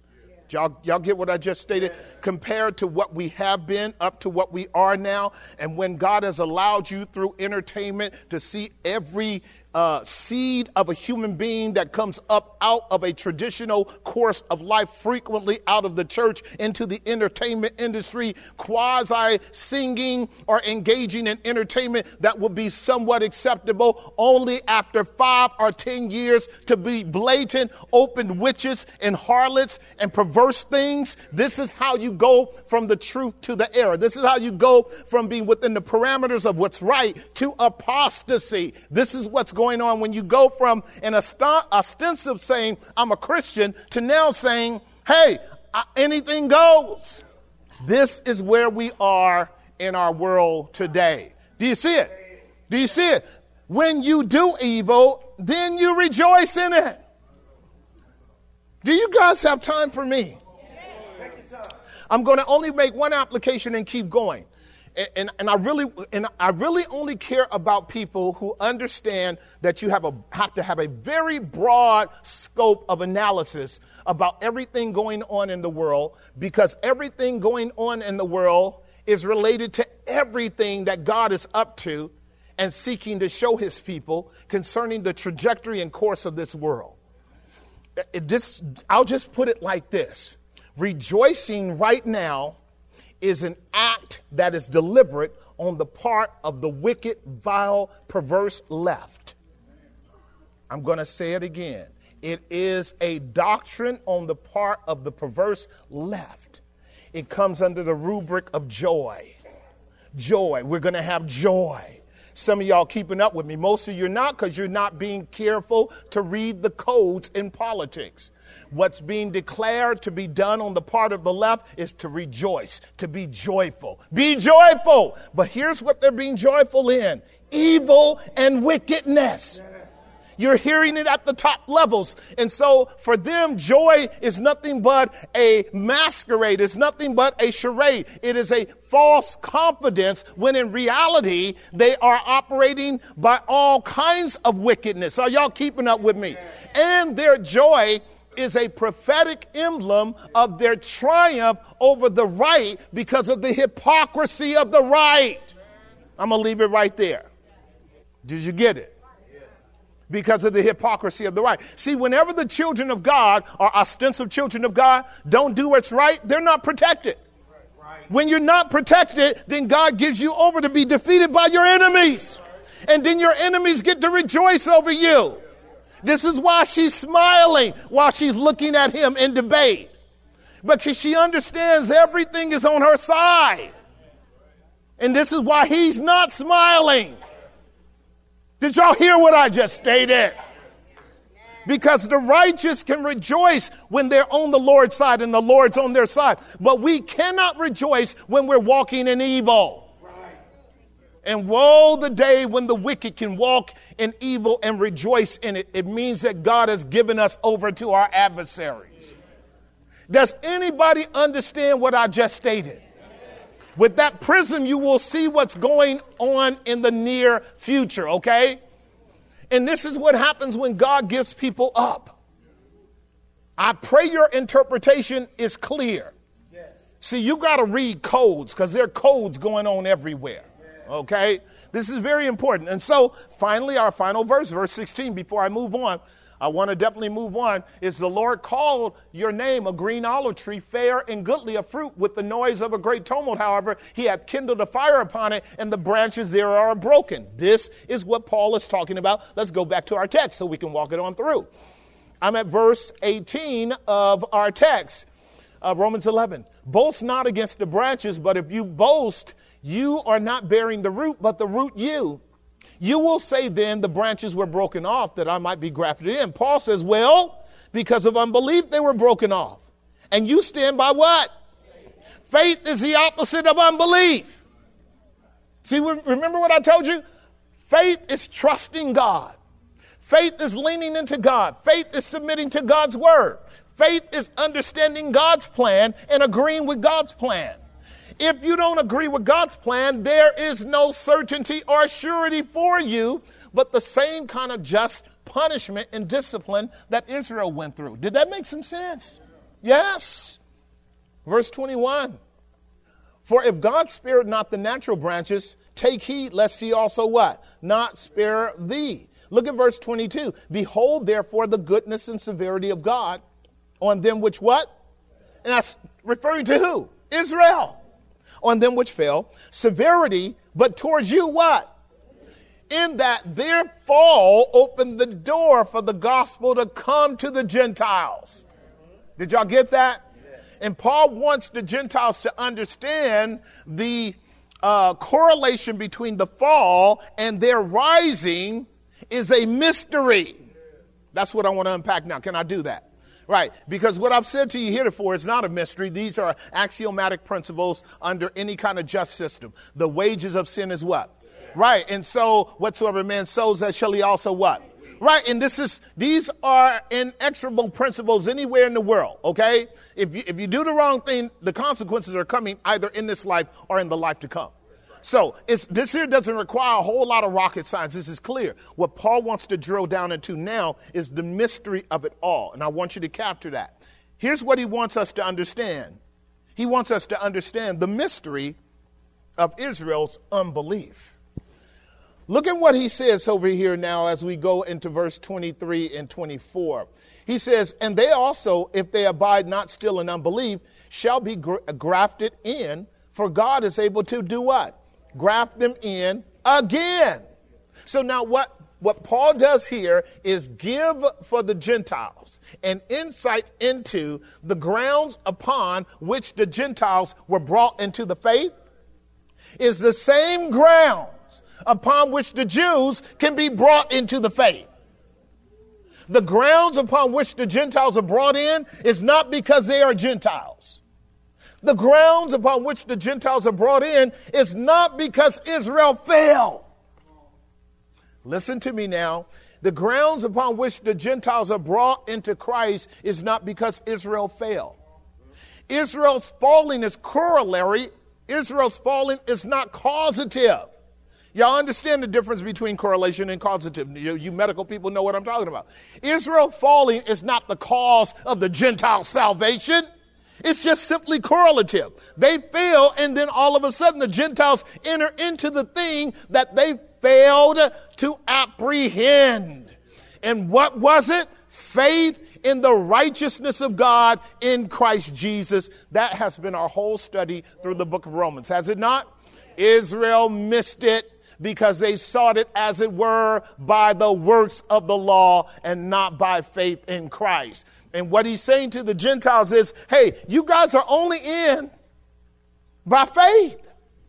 Y'all, y'all get what I just stated? Compared to what we have been up to what we are now. And when God has allowed you through entertainment to see every uh, seed of a human being that comes up out of a traditional course of life, frequently out of the church into the entertainment industry, quasi singing or engaging in entertainment that will be somewhat acceptable only after five or ten years to be blatant, open witches and harlots and perverse things. This is how you go from the truth to the error. This is how you go from being within the parameters of what's right to apostasy. This is what's going on when you go from an ostensive saying, I'm a Christian, to now saying, hey, anything goes. This is where we are in our world today. Do you see it? Do you see it? When you do evil, then you rejoice in it. Do you guys have time for me? I'm going to only make one application and keep going. And, and, and I really and I really only care about people who understand that you have a have to have a very broad scope of analysis about everything going on in the world, because everything going on in the world is related to everything that God is up to and seeking to show his people concerning the trajectory and course of this world. It just, I'll just put it like this. Rejoicing right now is an act that is deliberate on the part of the wicked, vile, perverse left. I'm going to say it again. It is a doctrine on the part of the perverse left. It comes under the rubric of joy. Joy. We're going to have joy. Some of y'all keeping up with me. Most of you are not, because you're not being careful to read the codes in politics. What's being declared to be done on the part of the left is to rejoice, to be joyful. Be joyful. But here's what they're being joyful in: evil and wickedness. You're hearing it at the top levels. And so for them, joy is nothing but a masquerade. It's nothing but a charade. It is a false confidence, when in reality, they are operating by all kinds of wickedness. Are y'all keeping up with me? And their joy is a prophetic emblem of their triumph over the right because of the hypocrisy of the right. I'm going to leave it right there. Did you get it? Because of the hypocrisy of the right. See, whenever the children of God or ostensive children of God don't do what's right, they're not protected. Right. When you're not protected, then God gives you over to be defeated by your enemies. And then your enemies get to rejoice over you. This is why she's smiling while she's looking at him in debate. Because she understands everything is on her side. And this is why he's not smiling. Did y'all hear what I just stated? Because the righteous can rejoice when they're on the Lord's side and the Lord's on their side. But we cannot rejoice when we're walking in evil. And woe the day when the wicked can walk in evil and rejoice in it. It means that God has given us over to our adversaries. Does anybody understand what I just stated? With that prism, you will see what's going on in the near future, okay? And this is what happens when God gives people up. I pray your interpretation is clear. Yes. See, you got to read codes, because there are codes going on everywhere, okay? This is very important. And so, finally, our final verse, verse sixteen, before I move on, I want to definitely move on, is the Lord called your name a green olive tree, fair and goodly of fruit, with the noise of a great tumult. However, he hath kindled a fire upon it, and the branches there are broken. This is what Paul is talking about. Let's go back to our text so we can walk it on through. I'm at verse eighteen of our text, uh, Romans eleven. Boast not against the branches, but if you boast, you are not bearing the root, but the root you. You will say then the branches were broken off that I might be grafted in. Paul says, well, because of unbelief they were broken off. And you stand by what? Faith, Faith is the opposite of unbelief. See, remember what I told you? Faith is trusting God. Faith is leaning into God. Faith is submitting to God's word. Faith is understanding God's plan and agreeing with God's plan. If you don't agree with God's plan, there is no certainty or surety for you, but the same kind of just punishment and discipline that Israel went through. Did that make some sense? Yes. Verse twenty-one. For if God spared not the natural branches, take heed lest he also what? Not spare thee. Look at verse twenty-two. Behold, therefore, the goodness and severity of God on them which what? And that's referring to who? Israel. On them which fell. Severity, but towards you what? In that their fall opened the door for the gospel to come to the Gentiles. Did y'all get that? Yes. And Paul wants the Gentiles to understand the uh, correlation between the fall and their rising is a mystery. That's what I want to unpack now. Can I do that? Right, because what I've said to you heretofore is not a mystery. These are axiomatic principles under any kind of just system. The wages of sin is what? Right, and so whatsoever man sows, that shall he also what? Right, and this is these are inexorable principles anywhere in the world, okay? If you, if you do the wrong thing, the consequences are coming either in this life or in the life to come. So it's, this here doesn't require a whole lot of rocket science. This is clear. What Paul wants to drill down into now is the mystery of it all. And I want you to capture that. Here's what he wants us to understand. He wants us to understand the mystery of Israel's unbelief. Look at what he says over here now as we go into verse twenty-three and twenty-four. He says, and they also, if they abide not still in unbelief, shall be gra- grafted in, for God is able to do what? Graft them in again. So now what, what Paul does here is give for the Gentiles an insight into the grounds upon which the Gentiles were brought into the faith is the same grounds upon which the Jews can be brought into the faith. The grounds upon which the Gentiles are brought in is not because they are Gentiles. The grounds upon which the Gentiles are brought in is not because Israel fell. Listen to me now. The grounds upon which the Gentiles are brought into Christ is not because Israel fell. Israel's falling is corollary. Israel's falling is not causative. Y'all understand the difference between correlation and causative. You, you medical people know what I'm talking about. Israel falling is not the cause of the Gentile salvation. It's just simply correlative. They fail, and then all of a sudden the Gentiles enter into the thing that they failed to apprehend. And what was it? Faith in the righteousness of God in Christ Jesus. That has been our whole study through the book of Romans, has it not? Israel missed it because they sought it, as it were, by the works of the law and not by faith in Christ. And what he's saying to the Gentiles is, hey, you guys are only in by faith.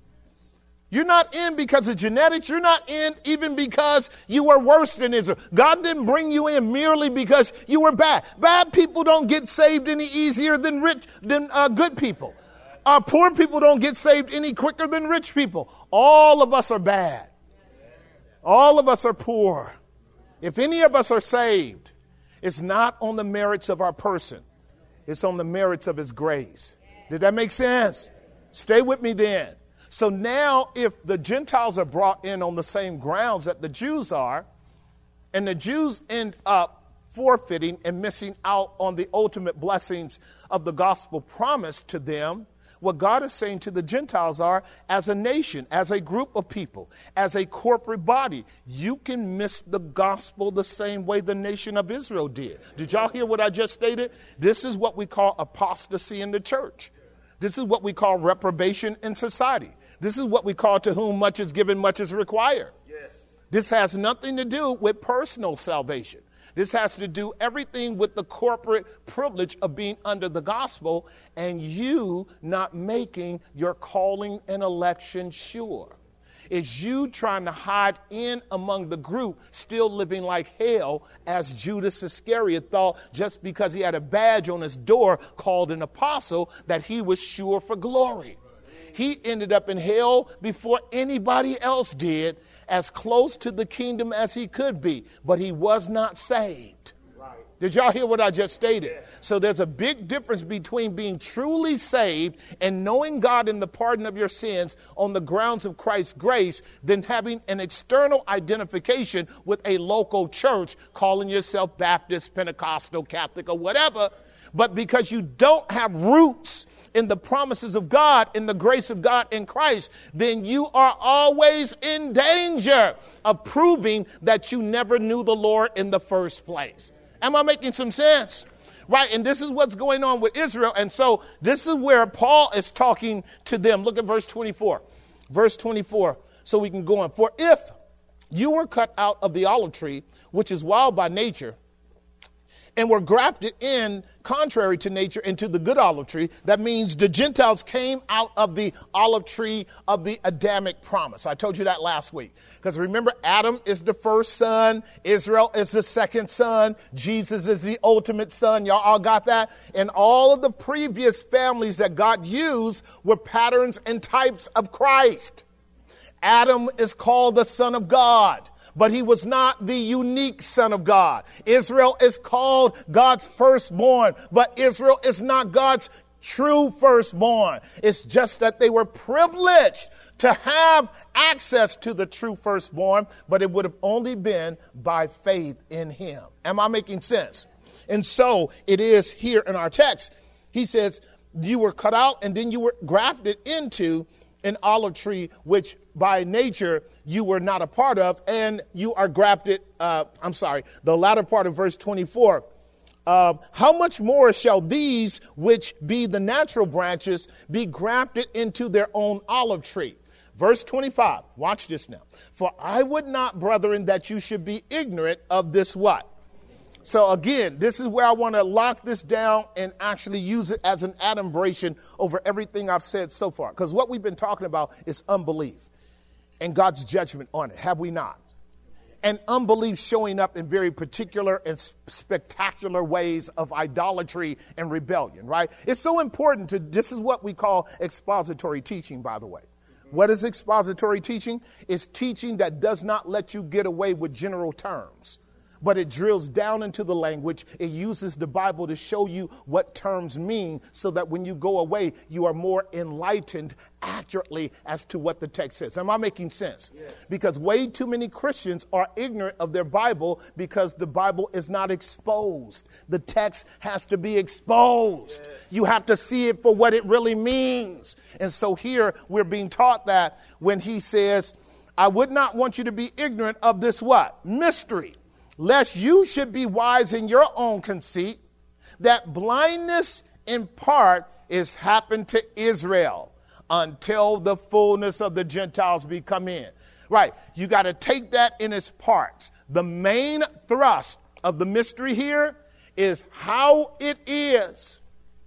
You're not in because of genetics. You're not in even because you were worse than Israel. God didn't bring you in merely because you were bad. Bad people don't get saved any easier than rich than uh, good people. Uh, poor people don't get saved any quicker than rich people. All of us are bad. All of us are poor. If any of us are saved, it's not on the merits of our person. It's on the merits of his grace. Did that make sense? Stay with me then. So now if the Gentiles are brought in on the same grounds that the Jews are, and the Jews end up forfeiting and missing out on the ultimate blessings of the gospel promised to them, what God is saying to the Gentiles are, as a nation, as a group of people, as a corporate body, you can miss the gospel the same way the nation of Israel did. Did y'all hear what I just stated? This is what we call apostasy in the church. This is what we call reprobation in society. This is what we call to whom much is given, much is required. Yes. This has nothing to do with personal salvation. This has to do everything with the corporate privilege of being under the gospel and you not making your calling and election sure. It's you trying to hide in among the group, still living like hell, as Judas Iscariot thought just because he had a badge on his door called an apostle that he was sure for glory. He ended up in hell before anybody else did, as close to the kingdom as he could be, but he was not saved. Right. Did y'all hear what I just stated? Yes. So there's a big difference between being truly saved and knowing God in the pardon of your sins on the grounds of Christ's grace than having an external identification with a local church, calling yourself Baptist, Pentecostal, Catholic, or whatever, But because you don't have roots in the promises of God, in the grace of God in Christ, then you are always in danger of proving that you never knew the Lord in the first place. Am I making some sense? Right, and this is what's going on with Israel. And so this is where Paul is talking to them. Look at verse twenty-four. Verse twenty-four, so we can go on. For if you were cut out of the olive tree, which is wild by nature, and were grafted in, contrary to nature, into the good olive tree, that means the Gentiles came out of the olive tree of the Adamic promise. I told you that last week. Because remember, Adam is the first son, Israel is the second son, Jesus is the ultimate son. Y'all all got that? And all of the previous families that God used were patterns and types of Christ. Adam is called the Son of God, but he was not the unique Son of God. Israel is called God's firstborn, but Israel is not God's true firstborn. It's just that they were privileged to have access to the true firstborn, but it would have only been by faith in him. Am I making sense? And so it is here in our text. He says, you were cut out and then you were grafted into an olive tree, which by nature you were not a part of, and you are grafted, uh, I'm sorry, the latter part of verse twenty-four. Uh, how much more shall these, which be the natural branches, be grafted into their own olive tree? Verse twenty-five, watch this now. For I would not, brethren, that you should be ignorant of this what? So again, this is where I want to lock this down and actually use it as an adumbration over everything I've said so far. Because what we've been talking about is unbelief and God's judgment on it. Have we not? And unbelief showing up in very particular and spectacular ways of idolatry and rebellion, right? It's so important to, this is what we call expository teaching, by the way. What is expository teaching? It's teaching that does not let you get away with general terms, but it drills down into the language. It uses the Bible to show you what terms mean so that when you go away, you are more enlightened accurately as to what the text says. Am I making sense? Yes. Because way too many Christians are ignorant of their Bible because the Bible is not exposed. The text has to be exposed. Yes. You have to see it for what it really means. And so here we're being taught that when he says, I would not want you to be ignorant of this what? Mystery. Lest you should be wise in your own conceit, that blindness in part is happened to Israel until the fullness of the Gentiles be come in. Right. You got to take that in its parts. The main thrust of the mystery here is how it is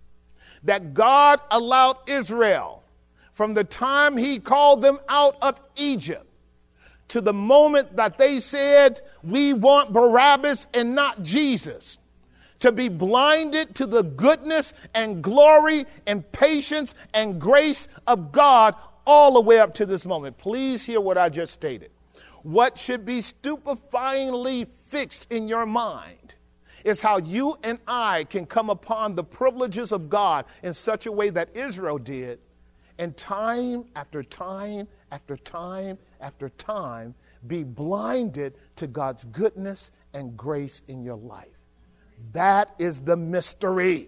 that God allowed Israel from the time he called them out of Egypt to the moment that they said, we want Barabbas and not Jesus, to be blinded to the goodness and glory and patience and grace of God all the way up to this moment. Please hear what I just stated. What should be stupefyingly fixed in your mind is how you and I can come upon the privileges of God in such a way that Israel did, and time after time after time after time be blinded to God's goodness and grace in your life. That is the mystery.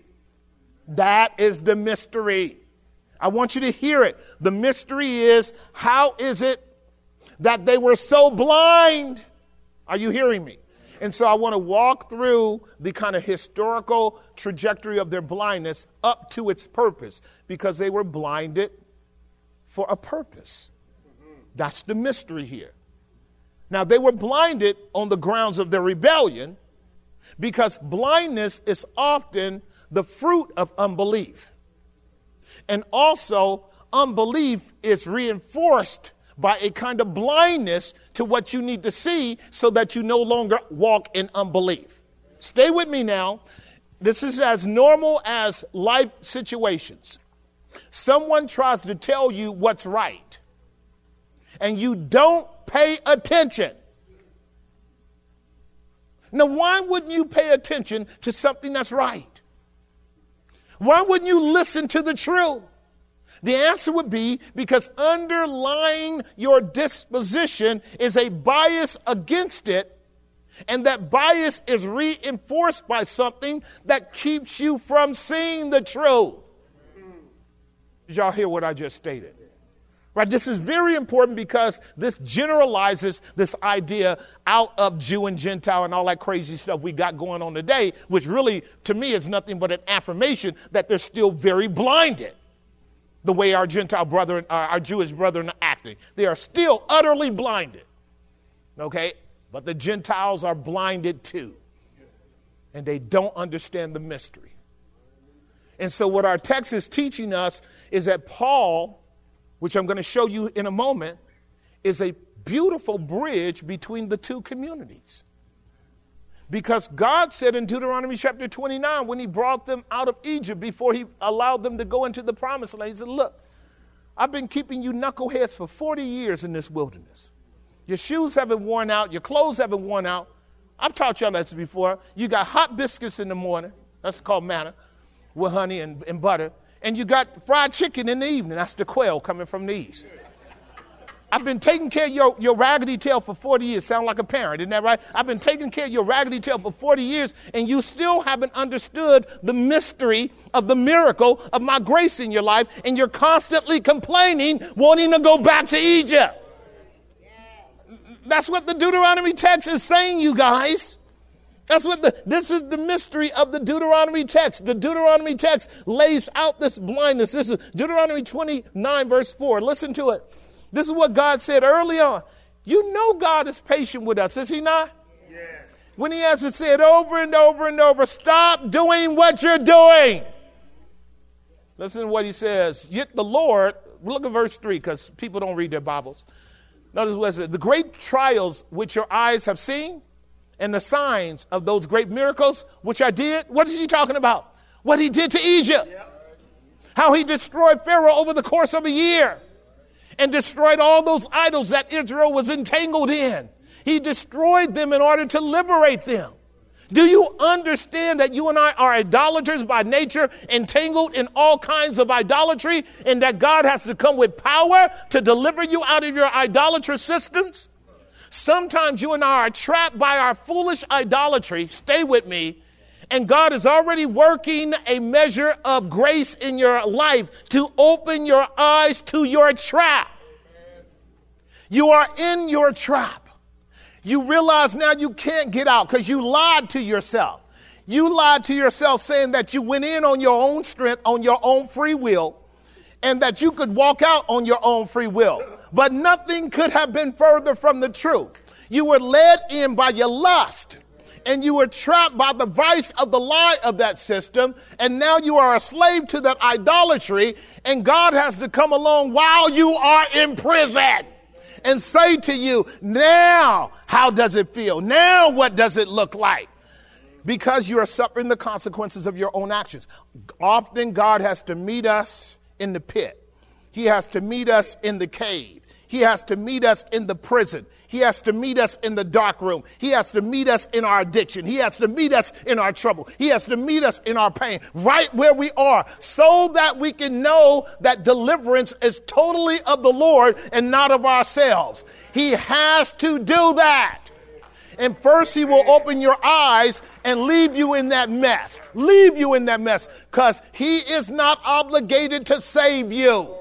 That is the mystery. I want you to hear it. The mystery is, how is it that they were so blind? Are you hearing me? And so I want to walk through the kind of historical trajectory of their blindness up to its purpose, because they were blinded for a purpose. That's the mystery here. Now, they were blinded on the grounds of their rebellion, because blindness is often the fruit of unbelief. And also, unbelief is reinforced by a kind of blindness to what you need to see so that you no longer walk in unbelief. Stay with me now. This is as normal as life situations. Someone tries to tell you what's right, and you don't pay attention. Now, why wouldn't you pay attention to something that's right? Why wouldn't you listen to the truth? The answer would be because underlying your disposition is a bias against it, And that bias is reinforced by something that keeps you from seeing the truth. Did y'all hear what I just stated? Right, this is very important because this generalizes this idea out of Jew and Gentile and all that crazy stuff we got going on today, which really, to me, is nothing but an affirmation that they're still very blinded. The way our Gentile brethren, our, our Jewish brethren are acting. They are still utterly blinded. Okay? But the Gentiles are blinded too. And they don't understand the mystery. And so what our text is teaching us is that Paul, which I'm going to show you in a moment, is a beautiful bridge between the two communities. Because God said in Deuteronomy chapter twenty-nine, when he brought them out of Egypt, before he allowed them to go into the promised land, he said, look, I've been keeping you knuckleheads for forty years in this wilderness. Your shoes haven't worn out. Your clothes haven't worn out. I've taught y'all this before. You got hot biscuits in the morning. That's called manna with honey and, and butter. And you got fried chicken in the evening. That's the quail coming from the east. I've been taking care of your, your raggedy tail for forty years. Sound like a parent, isn't that right? I've been taking care of your raggedy tail for forty years, and you still haven't understood the mystery of the miracle of my grace in your life, and you're constantly complaining, wanting to go back to Egypt. That's what the Deuteronomy text is saying, you guys. That's what the, this is the mystery of the Deuteronomy text. The Deuteronomy text lays out this blindness. This is Deuteronomy twenty-nine, verse four. Listen to it. This is what God said early on. You know God is patient with us, is he not? Yes. When he has to say it over and over and over, stop doing what you're doing. Listen to what he says. Yet the Lord, look at verse three, because people don't read their Bibles. Notice what it says. The great trials which your eyes have seen, and the signs of those great miracles which I did. What is he talking about? What he did to Egypt. Yep. How he destroyed Pharaoh over the course of a year. And destroyed all those idols that Israel was entangled in. He destroyed them in order to liberate them. Do you understand that you and I are idolaters by nature, entangled in all kinds of idolatry, and that God has to come with power to deliver you out of your idolatrous systems? Sometimes you and I are trapped by our foolish idolatry. Stay with me. And God is already working a measure of grace in your life to open your eyes to your trap. You are in your trap. You realize now you can't get out because you lied to yourself. You lied to yourself saying that you went in on your own strength, on your own free will, and that you could walk out on your own free will. But nothing could have been further from the truth. You were led in by your lust. And you were trapped by the vice of the lie of that system. And now you are a slave to that idolatry. And God has to come along while you are in prison and say to you, now, how does it feel? Now, what does it look like? Because you are suffering the consequences of your own actions. Often God has to meet us in the pit. He has to meet us in the cave. He has to meet us in the prison. He has to meet us in the dark room. He has to meet us in our addiction. He has to meet us in our trouble. He has to meet us in our pain, right where we are, so that we can know that deliverance is totally of the Lord and not of ourselves. He has to do that. And first he will open your eyes and leave you in that mess. Leave you in that mess, because he is not obligated to save you.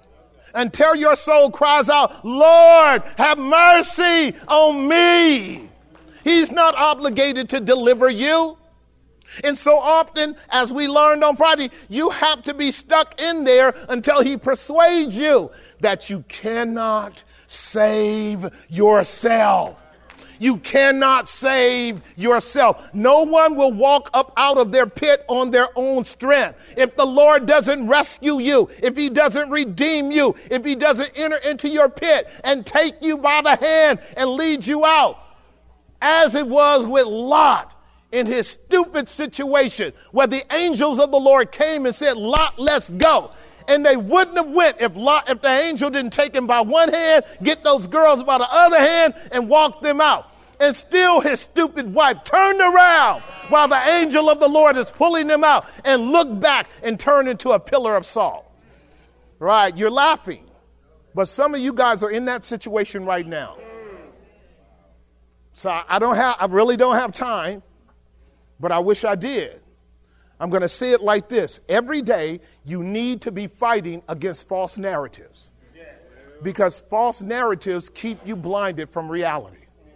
Until your soul cries out, Lord, have mercy on me. He's not obligated to deliver you. And so often, as we learned on Friday, you have to be stuck in there until he persuades you that you cannot save yourself. You cannot save yourself. No one will walk up out of their pit on their own strength. If the Lord doesn't rescue you, if he doesn't redeem you, if he doesn't enter into your pit and take you by the hand and lead you out, as it was with Lot in his stupid situation where the angels of the Lord came and said, Lot, let's go. And they wouldn't have went if Lot, if the angel didn't take him by one hand, get those girls by the other hand, and walk them out. And still his stupid wife turned around while the angel of the Lord is pulling them out, and looked back and turned into a pillar of salt. Right? You're laughing. But some of you guys are in that situation right now. So I don't have, I really don't have time, but I wish I did. I'm going to say it like this. Every day you need to be fighting against false narratives, because false narratives keep you blinded from reality.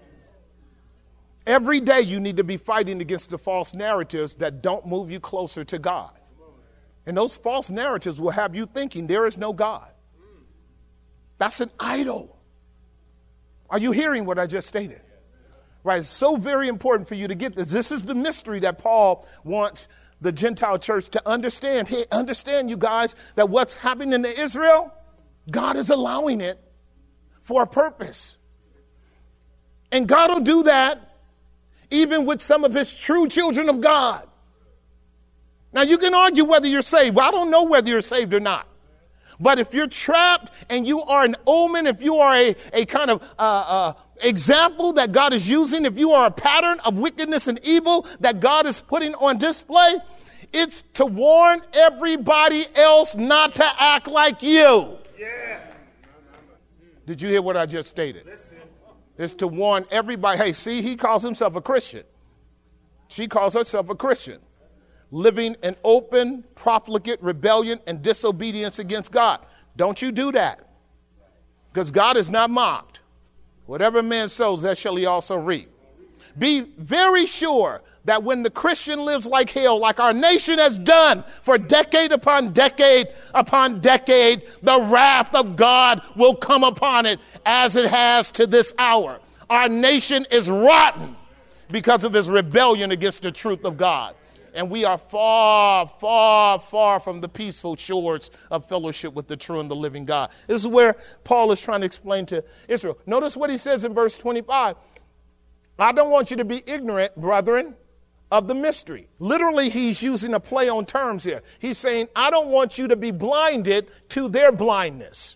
Every day you need to be fighting against the false narratives that don't move you closer to God. And those false narratives will have you thinking there is no God. That's an idol. Are you hearing what I just stated? Right. It's so very important for you to get this. This is the mystery that Paul wants the Gentile church to understand. Hey, understand, you guys, that what's happening to Israel, God is allowing it for a purpose. And God will do that even with some of his true children of God. Now, you can argue whether you're saved. Well, I don't know whether you're saved or not. But if you're trapped and you are an omen, if you are a, a kind of uh, uh, example that God is using, if you are a pattern of wickedness and evil that God is putting on display, it's to warn everybody else not to act like you. Yeah. Did you hear what I just stated? Listen. It's to warn everybody. Hey, see, he calls himself a Christian. She calls herself a Christian. Living in open, profligate rebellion and disobedience against God. Don't you do that. Because God is not mocked. Whatever man sows, that shall he also reap. Be very sure that when the Christian lives like hell, like our nation has done for decade upon decade upon decade, the wrath of God will come upon it as it has to this hour. Our nation is rotten because of his rebellion against the truth of God. And we are far, far, far from the peaceful shores of fellowship with the true and the living God. This is where Paul is trying to explain to Israel. Notice what he says in verse twenty-five. I don't want you to be ignorant, brethren, of the mystery. Literally, he's using a play on terms here. He's saying, I don't want you to be blinded to their blindness.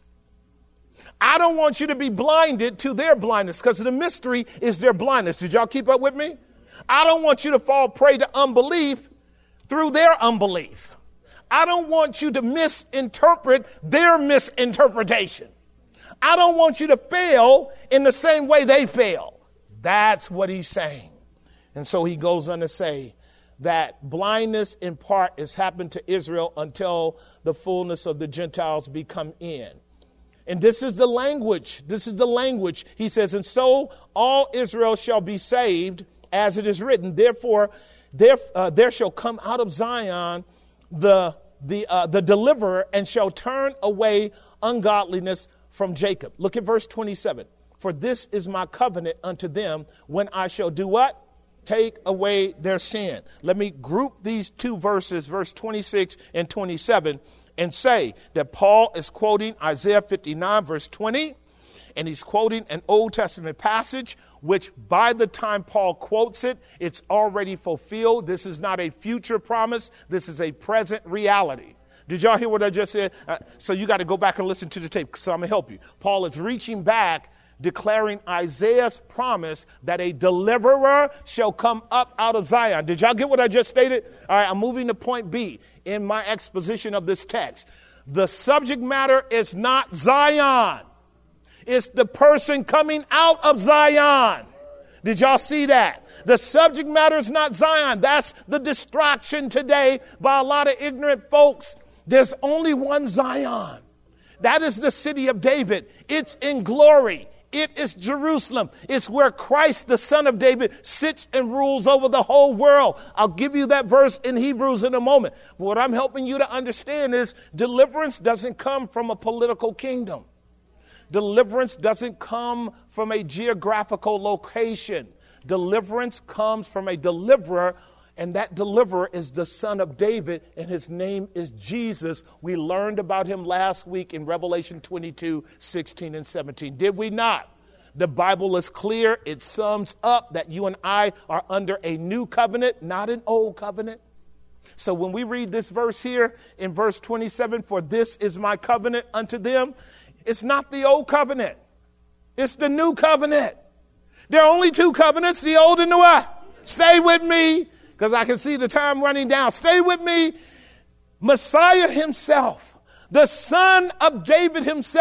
I don't want you to be blinded to their blindness, because the mystery is their blindness. Did y'all keep up with me? I don't want you to fall prey to unbelief through their unbelief. I don't want you to misinterpret their misinterpretation. I don't want you to fail in the same way they fail. That's what he's saying. And so he goes on to say that blindness in part has happened to Israel until the fullness of the Gentiles become in. And this is the language. This is the language. He says, and so all Israel shall be saved, as it is written, therefore there, uh, there shall come out of Zion the, the, uh, the deliverer, and shall turn away ungodliness from Jacob. Look at verse twenty-seven. For this is my covenant unto them when I shall do what? Take away their sin. Let me group these two verses, verse twenty-six and twenty-seven, and say that Paul is quoting Isaiah fifty-nine, verse twenty, and he's quoting an Old Testament passage, which by the time Paul quotes it, it's already fulfilled. This is not a future promise. This is a present reality. Did y'all hear what I just said? Uh, so you got to go back and listen to the tape, so I'm going to help you. Paul is reaching back, declaring Isaiah's promise that a deliverer shall come up out of Zion. Did y'all get what I just stated? All right, I'm moving to point B in my exposition of this text. The subject matter is not Zion. It's the person coming out of Zion. Did y'all see that? The subject matter is not Zion. That's the distraction today by a lot of ignorant folks. There's only one Zion. That is the city of David. It's in glory. It is Jerusalem. It's where Christ, the Son of David, sits and rules over the whole world. I'll give you that verse in Hebrews in a moment. But what I'm helping you to understand is deliverance doesn't come from a political kingdom. Deliverance doesn't come from a geographical location. Deliverance comes from a deliverer, and that deliverer is the Son of David, and his name is Jesus. We learned about him last week in Revelation twenty-two, sixteen, and seventeen. Did we not? The Bible is clear. It sums up that you and I are under a new covenant, not an old covenant. So when we read this verse here in verse twenty-seven, for this is my covenant unto them, it's not the old covenant. It's the new covenant. There are only two covenants, the old and the what? Stay with me, because I can see the time running down. Stay with me. Messiah himself, the Son of David himself,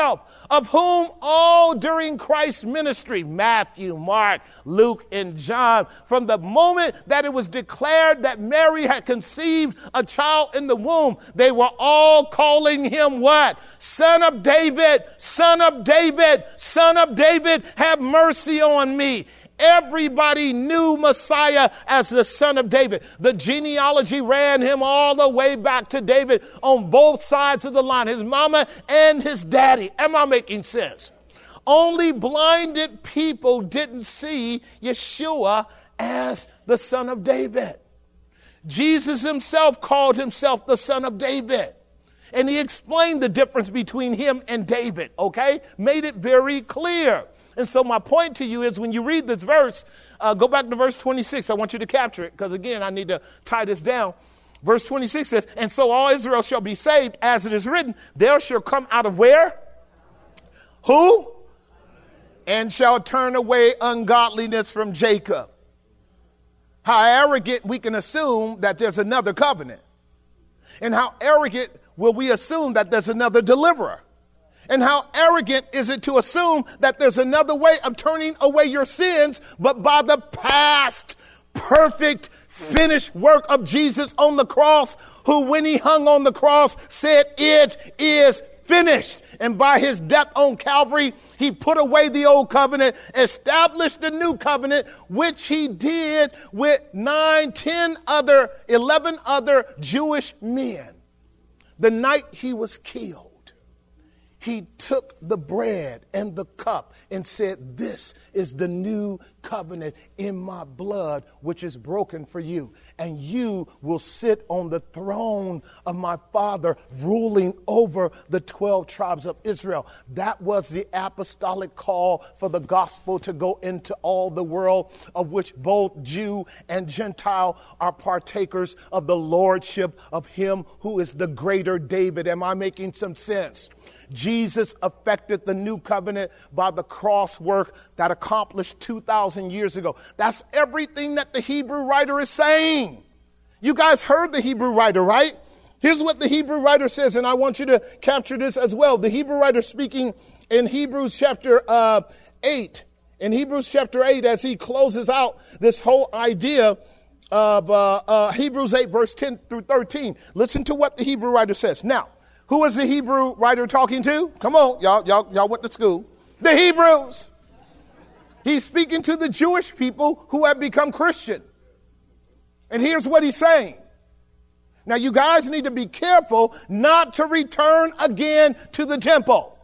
of whom all during Christ's ministry, Matthew, Mark, Luke, and John, from the moment that it was declared that Mary had conceived a child in the womb, they were all calling him what? Son of David, son of David, son of David, have mercy on me. Everybody knew Messiah as the son of David. The genealogy ran him all the way back to David on both sides of the line, his mama and his daddy. Am I making sense? Only blinded people didn't see Yeshua as the son of David. Jesus himself called himself the son of David. And he explained the difference between him and David, okay? Made it very clear. And so my point to you is when you read this verse, uh, go back to verse twenty-six. I want you to capture it because, again, I need to tie this down. Verse twenty-six says, and so all Israel shall be saved, as it is written, there shall come out of where? Who? And shall turn away ungodliness from Jacob. How arrogant we can assume that there's another covenant. And how arrogant will we assume that there's another deliverer. And how arrogant is it to assume that there's another way of turning away your sins, but by the past, perfect, finished work of Jesus on the cross, who when he hung on the cross said, it is finished. And by his death on Calvary, he put away the old covenant, established the new covenant, which he did with nine, ten other, eleven other Jewish men. The night he was killed, he took the bread and the cup and said, this is the new covenant in my blood, which is broken for you. And you will sit on the throne of my Father, ruling over the twelve tribes of Israel. That was the apostolic call for the gospel to go into all the world, of which both Jew and Gentile are partakers of the lordship of him who is the greater David. Am I making some sense? Jesus effected the new covenant by the cross work that accomplished two thousand years ago. That's everything that the Hebrew writer is saying. You guys heard the Hebrew writer, right? Here's what the Hebrew writer says, and I want you to capture this as well. The Hebrew writer speaking in Hebrews chapter uh, eight. In Hebrews chapter eight, as he closes out this whole idea of uh, uh, Hebrews eight, verse ten through thirteen. Listen to what the Hebrew writer says. Now, who is the Hebrew writer talking to? Come on, y'all, y'all, y'all went to school. The Hebrews. He's speaking to the Jewish people who have become Christian. And here's what he's saying. Now, you guys need to be careful not to return again to the temple.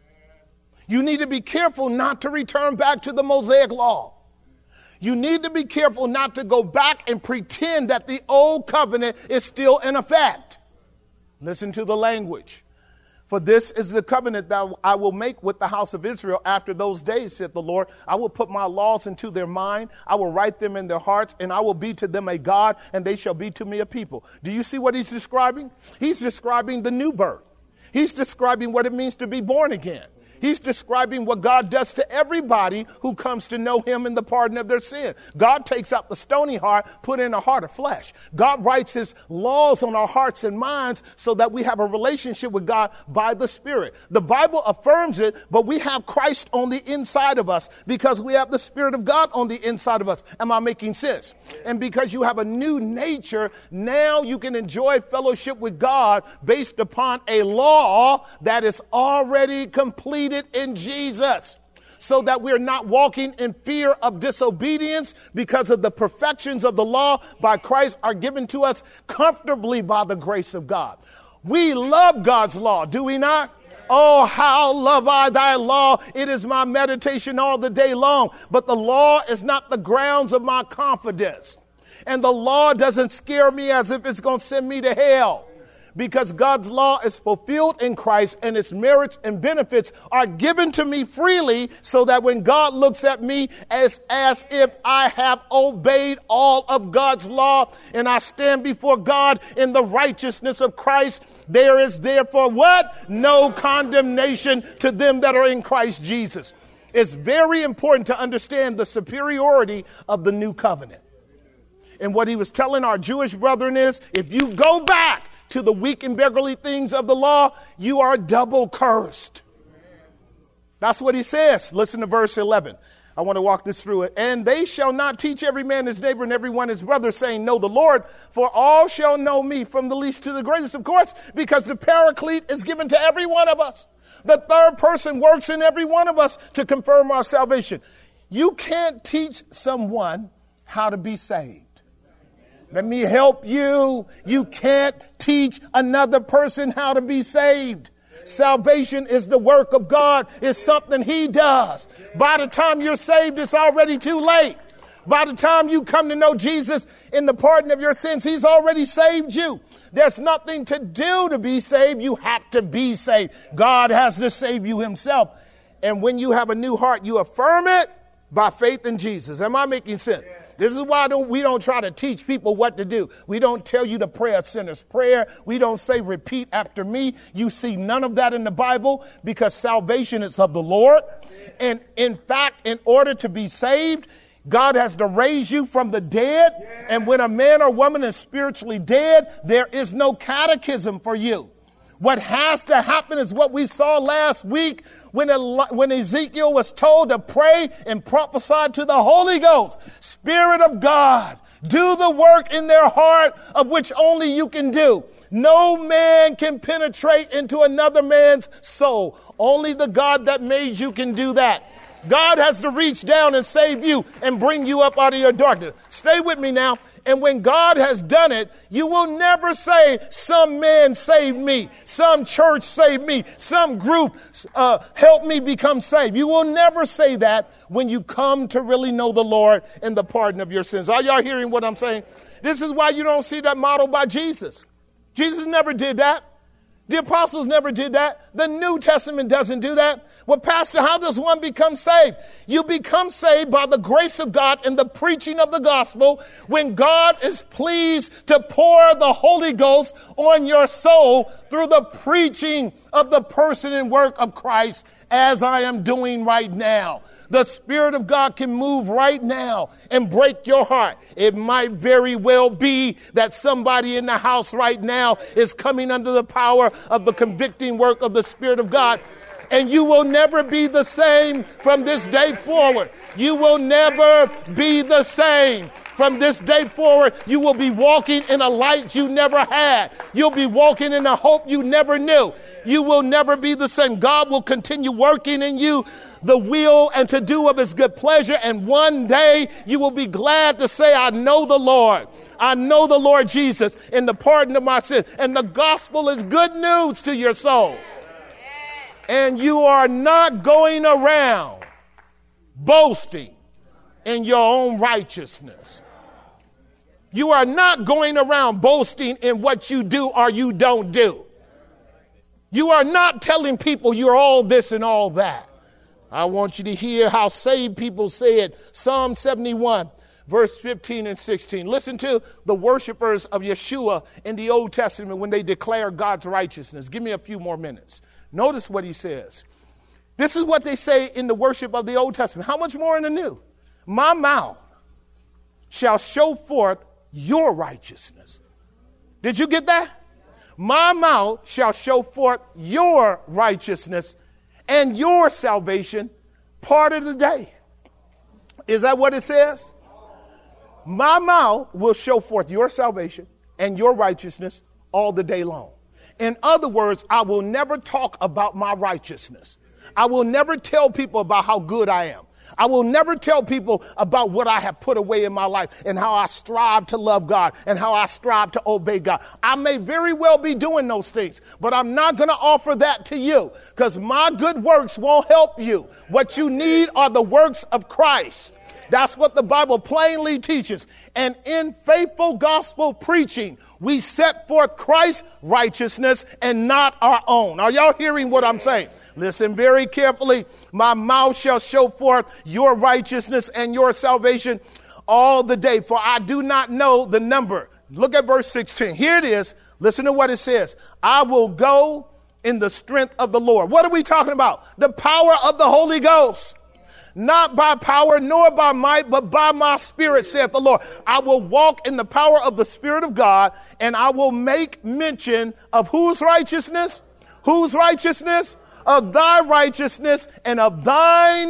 You need to be careful not to return back to the Mosaic law. You need to be careful not to go back and pretend that the old covenant is still in effect. Listen to the language. For this is the covenant that I will make with the house of Israel after those days, said the Lord. I will put my laws into their mind. I will write them in their hearts, and I will be to them a God, and they shall be to me a people. Do you see what he's describing? He's describing the new birth. He's describing what it means to be born again. He's describing what God does to everybody who comes to know him in the pardon of their sin. God takes out the stony heart, put in a heart of flesh. God writes his laws on our hearts and minds so that we have a relationship with God by the Spirit. The Bible affirms it, but we have Christ on the inside of us because we have the Spirit of God on the inside of us. Am I making sense? And because you have a new nature, now you can enjoy fellowship with God based upon a law that is already complete in Jesus, so that we're not walking in fear of disobedience because of the perfections of the law by Christ are given to us comfortably by the grace of God. We love God's law, do we not? Oh, how love I thy law. It is my meditation all the day long. But the law is not the grounds of my confidence. And the law doesn't scare me as if it's going to send me to hell. Because God's law is fulfilled in Christ and its merits and benefits are given to me freely so that when God looks at me as, as if I have obeyed all of God's law and I stand before God in the righteousness of Christ, there is therefore what? No condemnation to them that are in Christ Jesus. It's very important to understand the superiority of the new covenant. And what he was telling our Jewish brethren is, if you go back to the weak and beggarly things of the law, you are double cursed. That's what he says. Listen to verse eleven. I want to walk this through it. And they shall not teach every man his neighbor and every one his brother, saying, know the Lord, for all shall know me, from the least to the greatest, of course, because the paraclete is given to every one of us. The third person works in every one of us to confirm our salvation. You can't teach someone how to be saved. Let me help you. You can't teach another person how to be saved. Salvation is the work of God. It's something he does. By the time you're saved, it's already too late. By the time you come to know Jesus in the pardon of your sins, he's already saved you. There's nothing to do to be saved. You have to be saved. God has to save you himself. And when you have a new heart, you affirm it by faith in Jesus. Am I making sense? This is why don't, we don't try to teach people what to do. We don't tell you to pray a sinner's prayer. We don't say, repeat after me. You see none of that in the Bible because salvation is of the Lord. And in fact, in order to be saved, God has to raise you from the dead. And when a man or woman is spiritually dead, there is no catechism for you. What has to happen is what we saw last week when, when Ezekiel was told to pray and prophesy to the Holy Ghost. Spirit of God, do the work in their heart of which only you can do. No man can penetrate into another man's soul. Only the God that made you can do that. God has to reach down and save you and bring you up out of your darkness. Stay with me now. And when God has done it, you will never say, some man saved me, some church saved me, some group uh, helped me become saved. You will never say that when you come to really know the Lord and the pardon of your sins. Are y'all hearing what I'm saying? This is why you don't see that model by Jesus. Jesus never did that. The apostles never did that. The New Testament doesn't do that. Well, Pastor, how does one become saved? You become saved by the grace of God and the preaching of the gospel when God is pleased to pour the Holy Ghost on your soul through the preaching of the person and work of Christ, as I am doing right now. The Spirit of God can move right now and break your heart. It might very well be that somebody in the house right now is coming under the power of the convicting work of the Spirit of God. And you will never be the same from this day forward. You will never be the same. From this day forward, you will be walking in a light you never had. You'll be walking in a hope you never knew. You will never be the same. God will continue working in you the will and to do of his good pleasure. And one day you will be glad to say, I know the Lord. I know the Lord Jesus in the pardon of my sins. And the gospel is good news to your soul. And you are not going around boasting in your own righteousness. You are not going around boasting in what you do or you don't do. You are not telling people you're all this and all that. I want you to hear how saved people say it. Psalm seventy-one, verse fifteen and sixteen. Listen to the worshipers of Yeshua in the Old Testament when they declare God's righteousness. Give me a few more minutes. Notice what he says. This is what they say in the worship of the Old Testament. How much more in the New? My mouth shall show forth your righteousness. Did you get that? My mouth shall show forth your righteousness and your salvation part of the day. Is that what it says? My mouth will show forth your salvation and your righteousness all the day long. In other words, I will never talk about my righteousness. I will never tell people about how good I am. I will never tell people about what I have put away in my life and how I strive to love God and how I strive to obey God. I may very well be doing those things, but I'm not going to offer that to you because my good works won't help you. What you need are the works of Christ. That's what the Bible plainly teaches. And in faithful gospel preaching, we set forth Christ's righteousness and not our own. Are y'all hearing what I'm saying? Listen very carefully. My mouth shall show forth your righteousness and your salvation all the day, for I do not know the number. Look at verse sixteen. Here it is. Listen to what it says. I will go in the strength of the Lord. What are we talking about? The power of the Holy Ghost. Not by power nor by might, but by my spirit, saith the Lord. I will walk in the power of the Spirit of God, and I will make mention of whose righteousness? Whose righteousness? of thy righteousness and of thine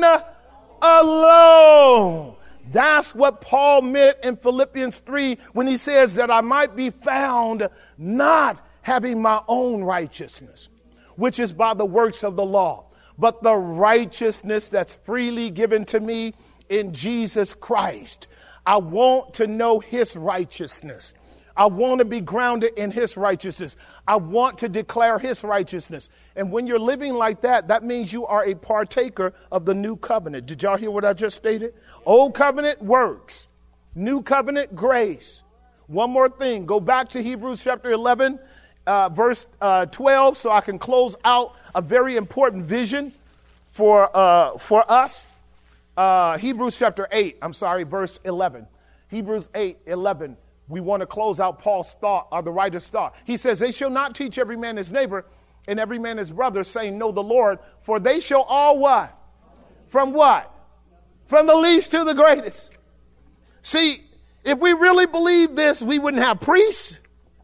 alone. That's what Paul meant in Philippians three when he says that I might be found not having my own righteousness, which is by the works of the law, but the righteousness that's freely given to me in Jesus Christ. I want to know his righteousness. I want to be grounded in his righteousness. I want to declare his righteousness. And when you're living like that, that means you are a partaker of the new covenant. Did y'all hear what I just stated? Old covenant works. New covenant grace. One more thing. Go back to Hebrews chapter eleven, uh, verse uh, twelve, so I can close out a very important vision for, uh, for us. Uh, Hebrews chapter eight, I'm sorry, verse eleven. Hebrews eight, eleven. We want to close out Paul's thought, or the writer's thought. He says, they shall not teach every man his neighbor and every man his brother, saying, know the Lord, for they shall all what? From what? From the least to the greatest. See, if we really believe this, we wouldn't have priests,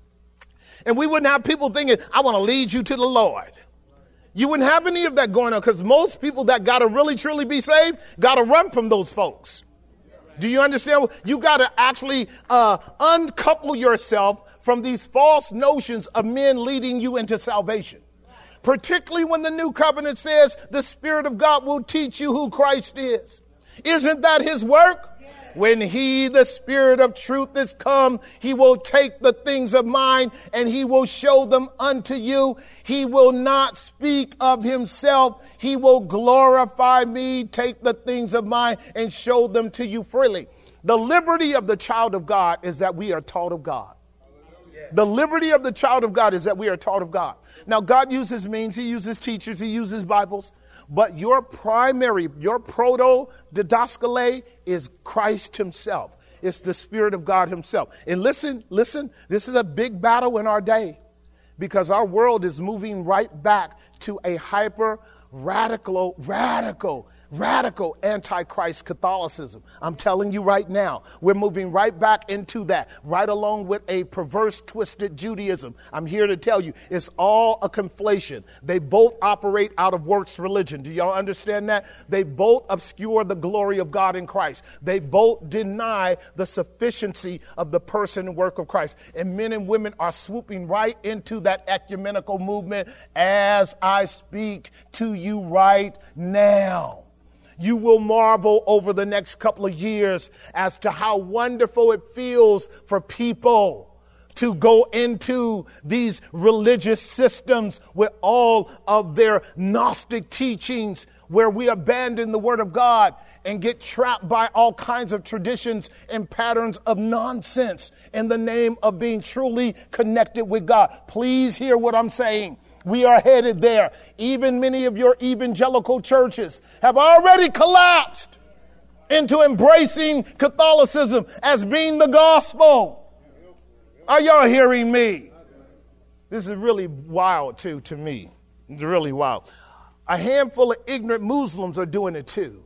and we wouldn't have people thinking, I want to lead you to the Lord. You wouldn't have any of that going on, because most people that got to really, truly be saved got to run from those folks. Do you understand? You got to actually uh, uncouple yourself from these false notions of men leading you into salvation. Particularly when the new covenant says the Spirit of God will teach you who Christ is. Isn't that his work? When he, the Spirit of truth, is come, he will take the things of mine and he will show them unto you. He will not speak of himself. He will glorify me, take the things of mine and show them to you freely. The liberty of the child of God is that we are taught of God. The liberty of the child of God is that we are taught of God. Now, God uses means, he uses teachers, he uses Bibles. But your primary, your proto-didaskale is Christ himself. It's the Spirit of God himself. And listen, listen, this is a big battle in our day, because our world is moving right back to a hyper radical, radical, radical antichrist Catholicism. I'm telling you right now, we're moving right back into that, right along with a perverse, twisted Judaism. I'm here to tell you, it's all a conflation. They both operate out of works religion. Do y'all understand that? They both obscure the glory of God in Christ. They both deny the sufficiency of the person and work of Christ. And men and women are swooping right into that ecumenical movement as I speak to you right now. You will marvel over the next couple of years as to how wonderful it feels for people to go into these religious systems with all of their Gnostic teachings, where we abandon the Word of God and get trapped by all kinds of traditions and patterns of nonsense in the name of being truly connected with God. Please hear what I'm saying. We are headed there. Even many of your evangelical churches have already collapsed into embracing Catholicism as being the gospel. Are y'all hearing me? This is really wild, too, to me. It's really wild. A handful of ignorant Muslims are doing it, too.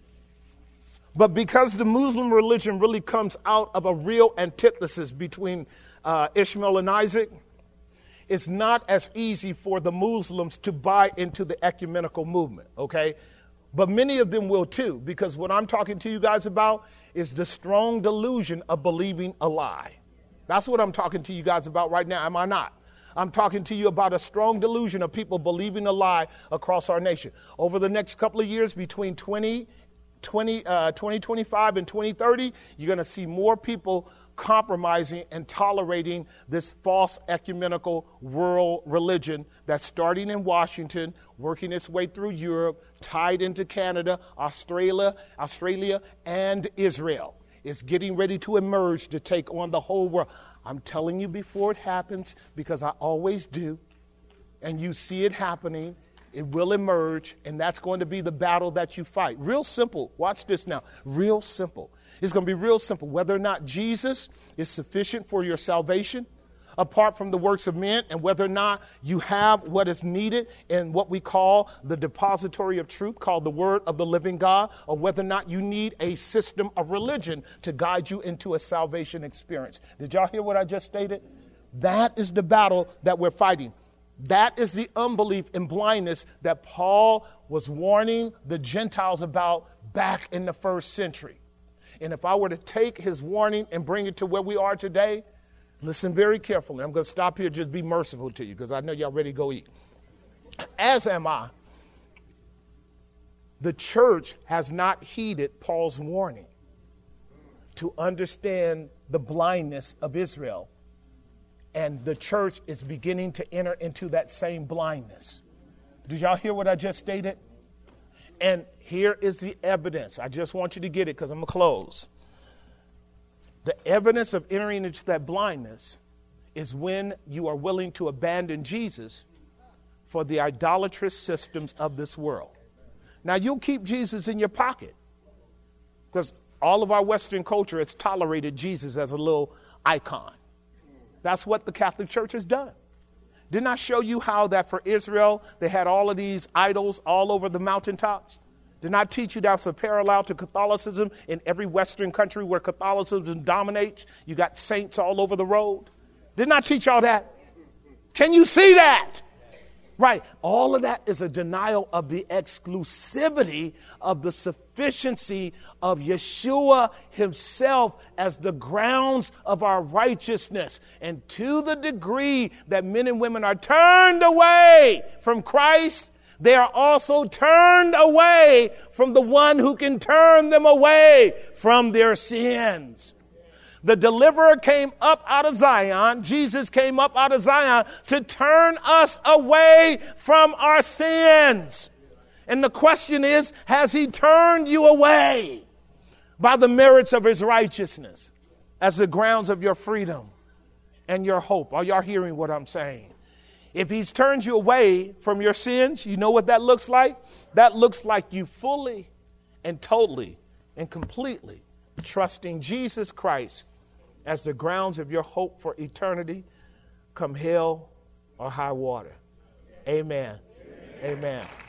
But because the Muslim religion really comes out of a real antithesis between uh, Ishmael and Isaac, it's not as easy for the Muslims to buy into the ecumenical movement, okay? But many of them will too, because what I'm talking to you guys about is the strong delusion of believing a lie. That's what I'm talking to you guys about right now, am I not? I'm talking to you about a strong delusion of people believing a lie across our nation. Over the next couple of years, between twenty, twenty, uh, twenty twenty-five and twenty thirty, you're going to see more people compromising and tolerating this false ecumenical world religion that's starting in Washington, working its way through Europe, tied into Canada, Australia, Australia, and Israel. It's getting ready to emerge to take on the whole world. I'm telling you before it happens, because I always do, and you see it happening. It will emerge, and that's going to be the battle that you fight. Real simple. Watch this now. Real simple. It's going to be real simple. Whether or not Jesus is sufficient for your salvation, apart from the works of men, and whether or not you have what is needed in what we call the depository of truth, called the Word of the living God, or whether or not you need a system of religion to guide you into a salvation experience. Did y'all hear what I just stated? That is the battle that we're fighting. That is the unbelief and blindness that Paul was warning the Gentiles about back in the first century. And if I were to take his warning and bring it to where we are today, listen very carefully. I'm going to stop here, just be merciful to you, because I know y'all ready to go eat. As am I. The church has not heeded Paul's warning to understand the blindness of Israel. And the church is beginning to enter into that same blindness. Did y'all hear what I just stated? And here is the evidence. I just want you to get it because I'm going to close. The evidence of entering into that blindness is when you are willing to abandon Jesus for the idolatrous systems of this world. Now, you'll keep Jesus in your pocket because all of our Western culture has tolerated Jesus as a little icon. That's what the Catholic Church has done. Didn't I show you how that for Israel, they had all of these idols all over the mountaintops? Didn't I teach you that's a parallel to Catholicism in every Western country where Catholicism dominates? You got saints all over the road. Didn't I teach y'all that? Can you see that? Right. All of that is a denial of the exclusivity of the sufficiency of Yeshua himself as the grounds of our righteousness. And to the degree that men and women are turned away from Christ, they are also turned away from the one who can turn them away from their sins. The deliverer came up out of Zion. Jesus came up out of Zion to turn us away from our sins. And the question is, has he turned you away by the merits of his righteousness as the grounds of your freedom and your hope? Are y'all hearing what I'm saying? If he's turned you away from your sins, you know what that looks like? That looks like you fully and totally and completely trusting Jesus Christ as the grounds of your hope for eternity, come hell or high water. Amen. Amen. Amen.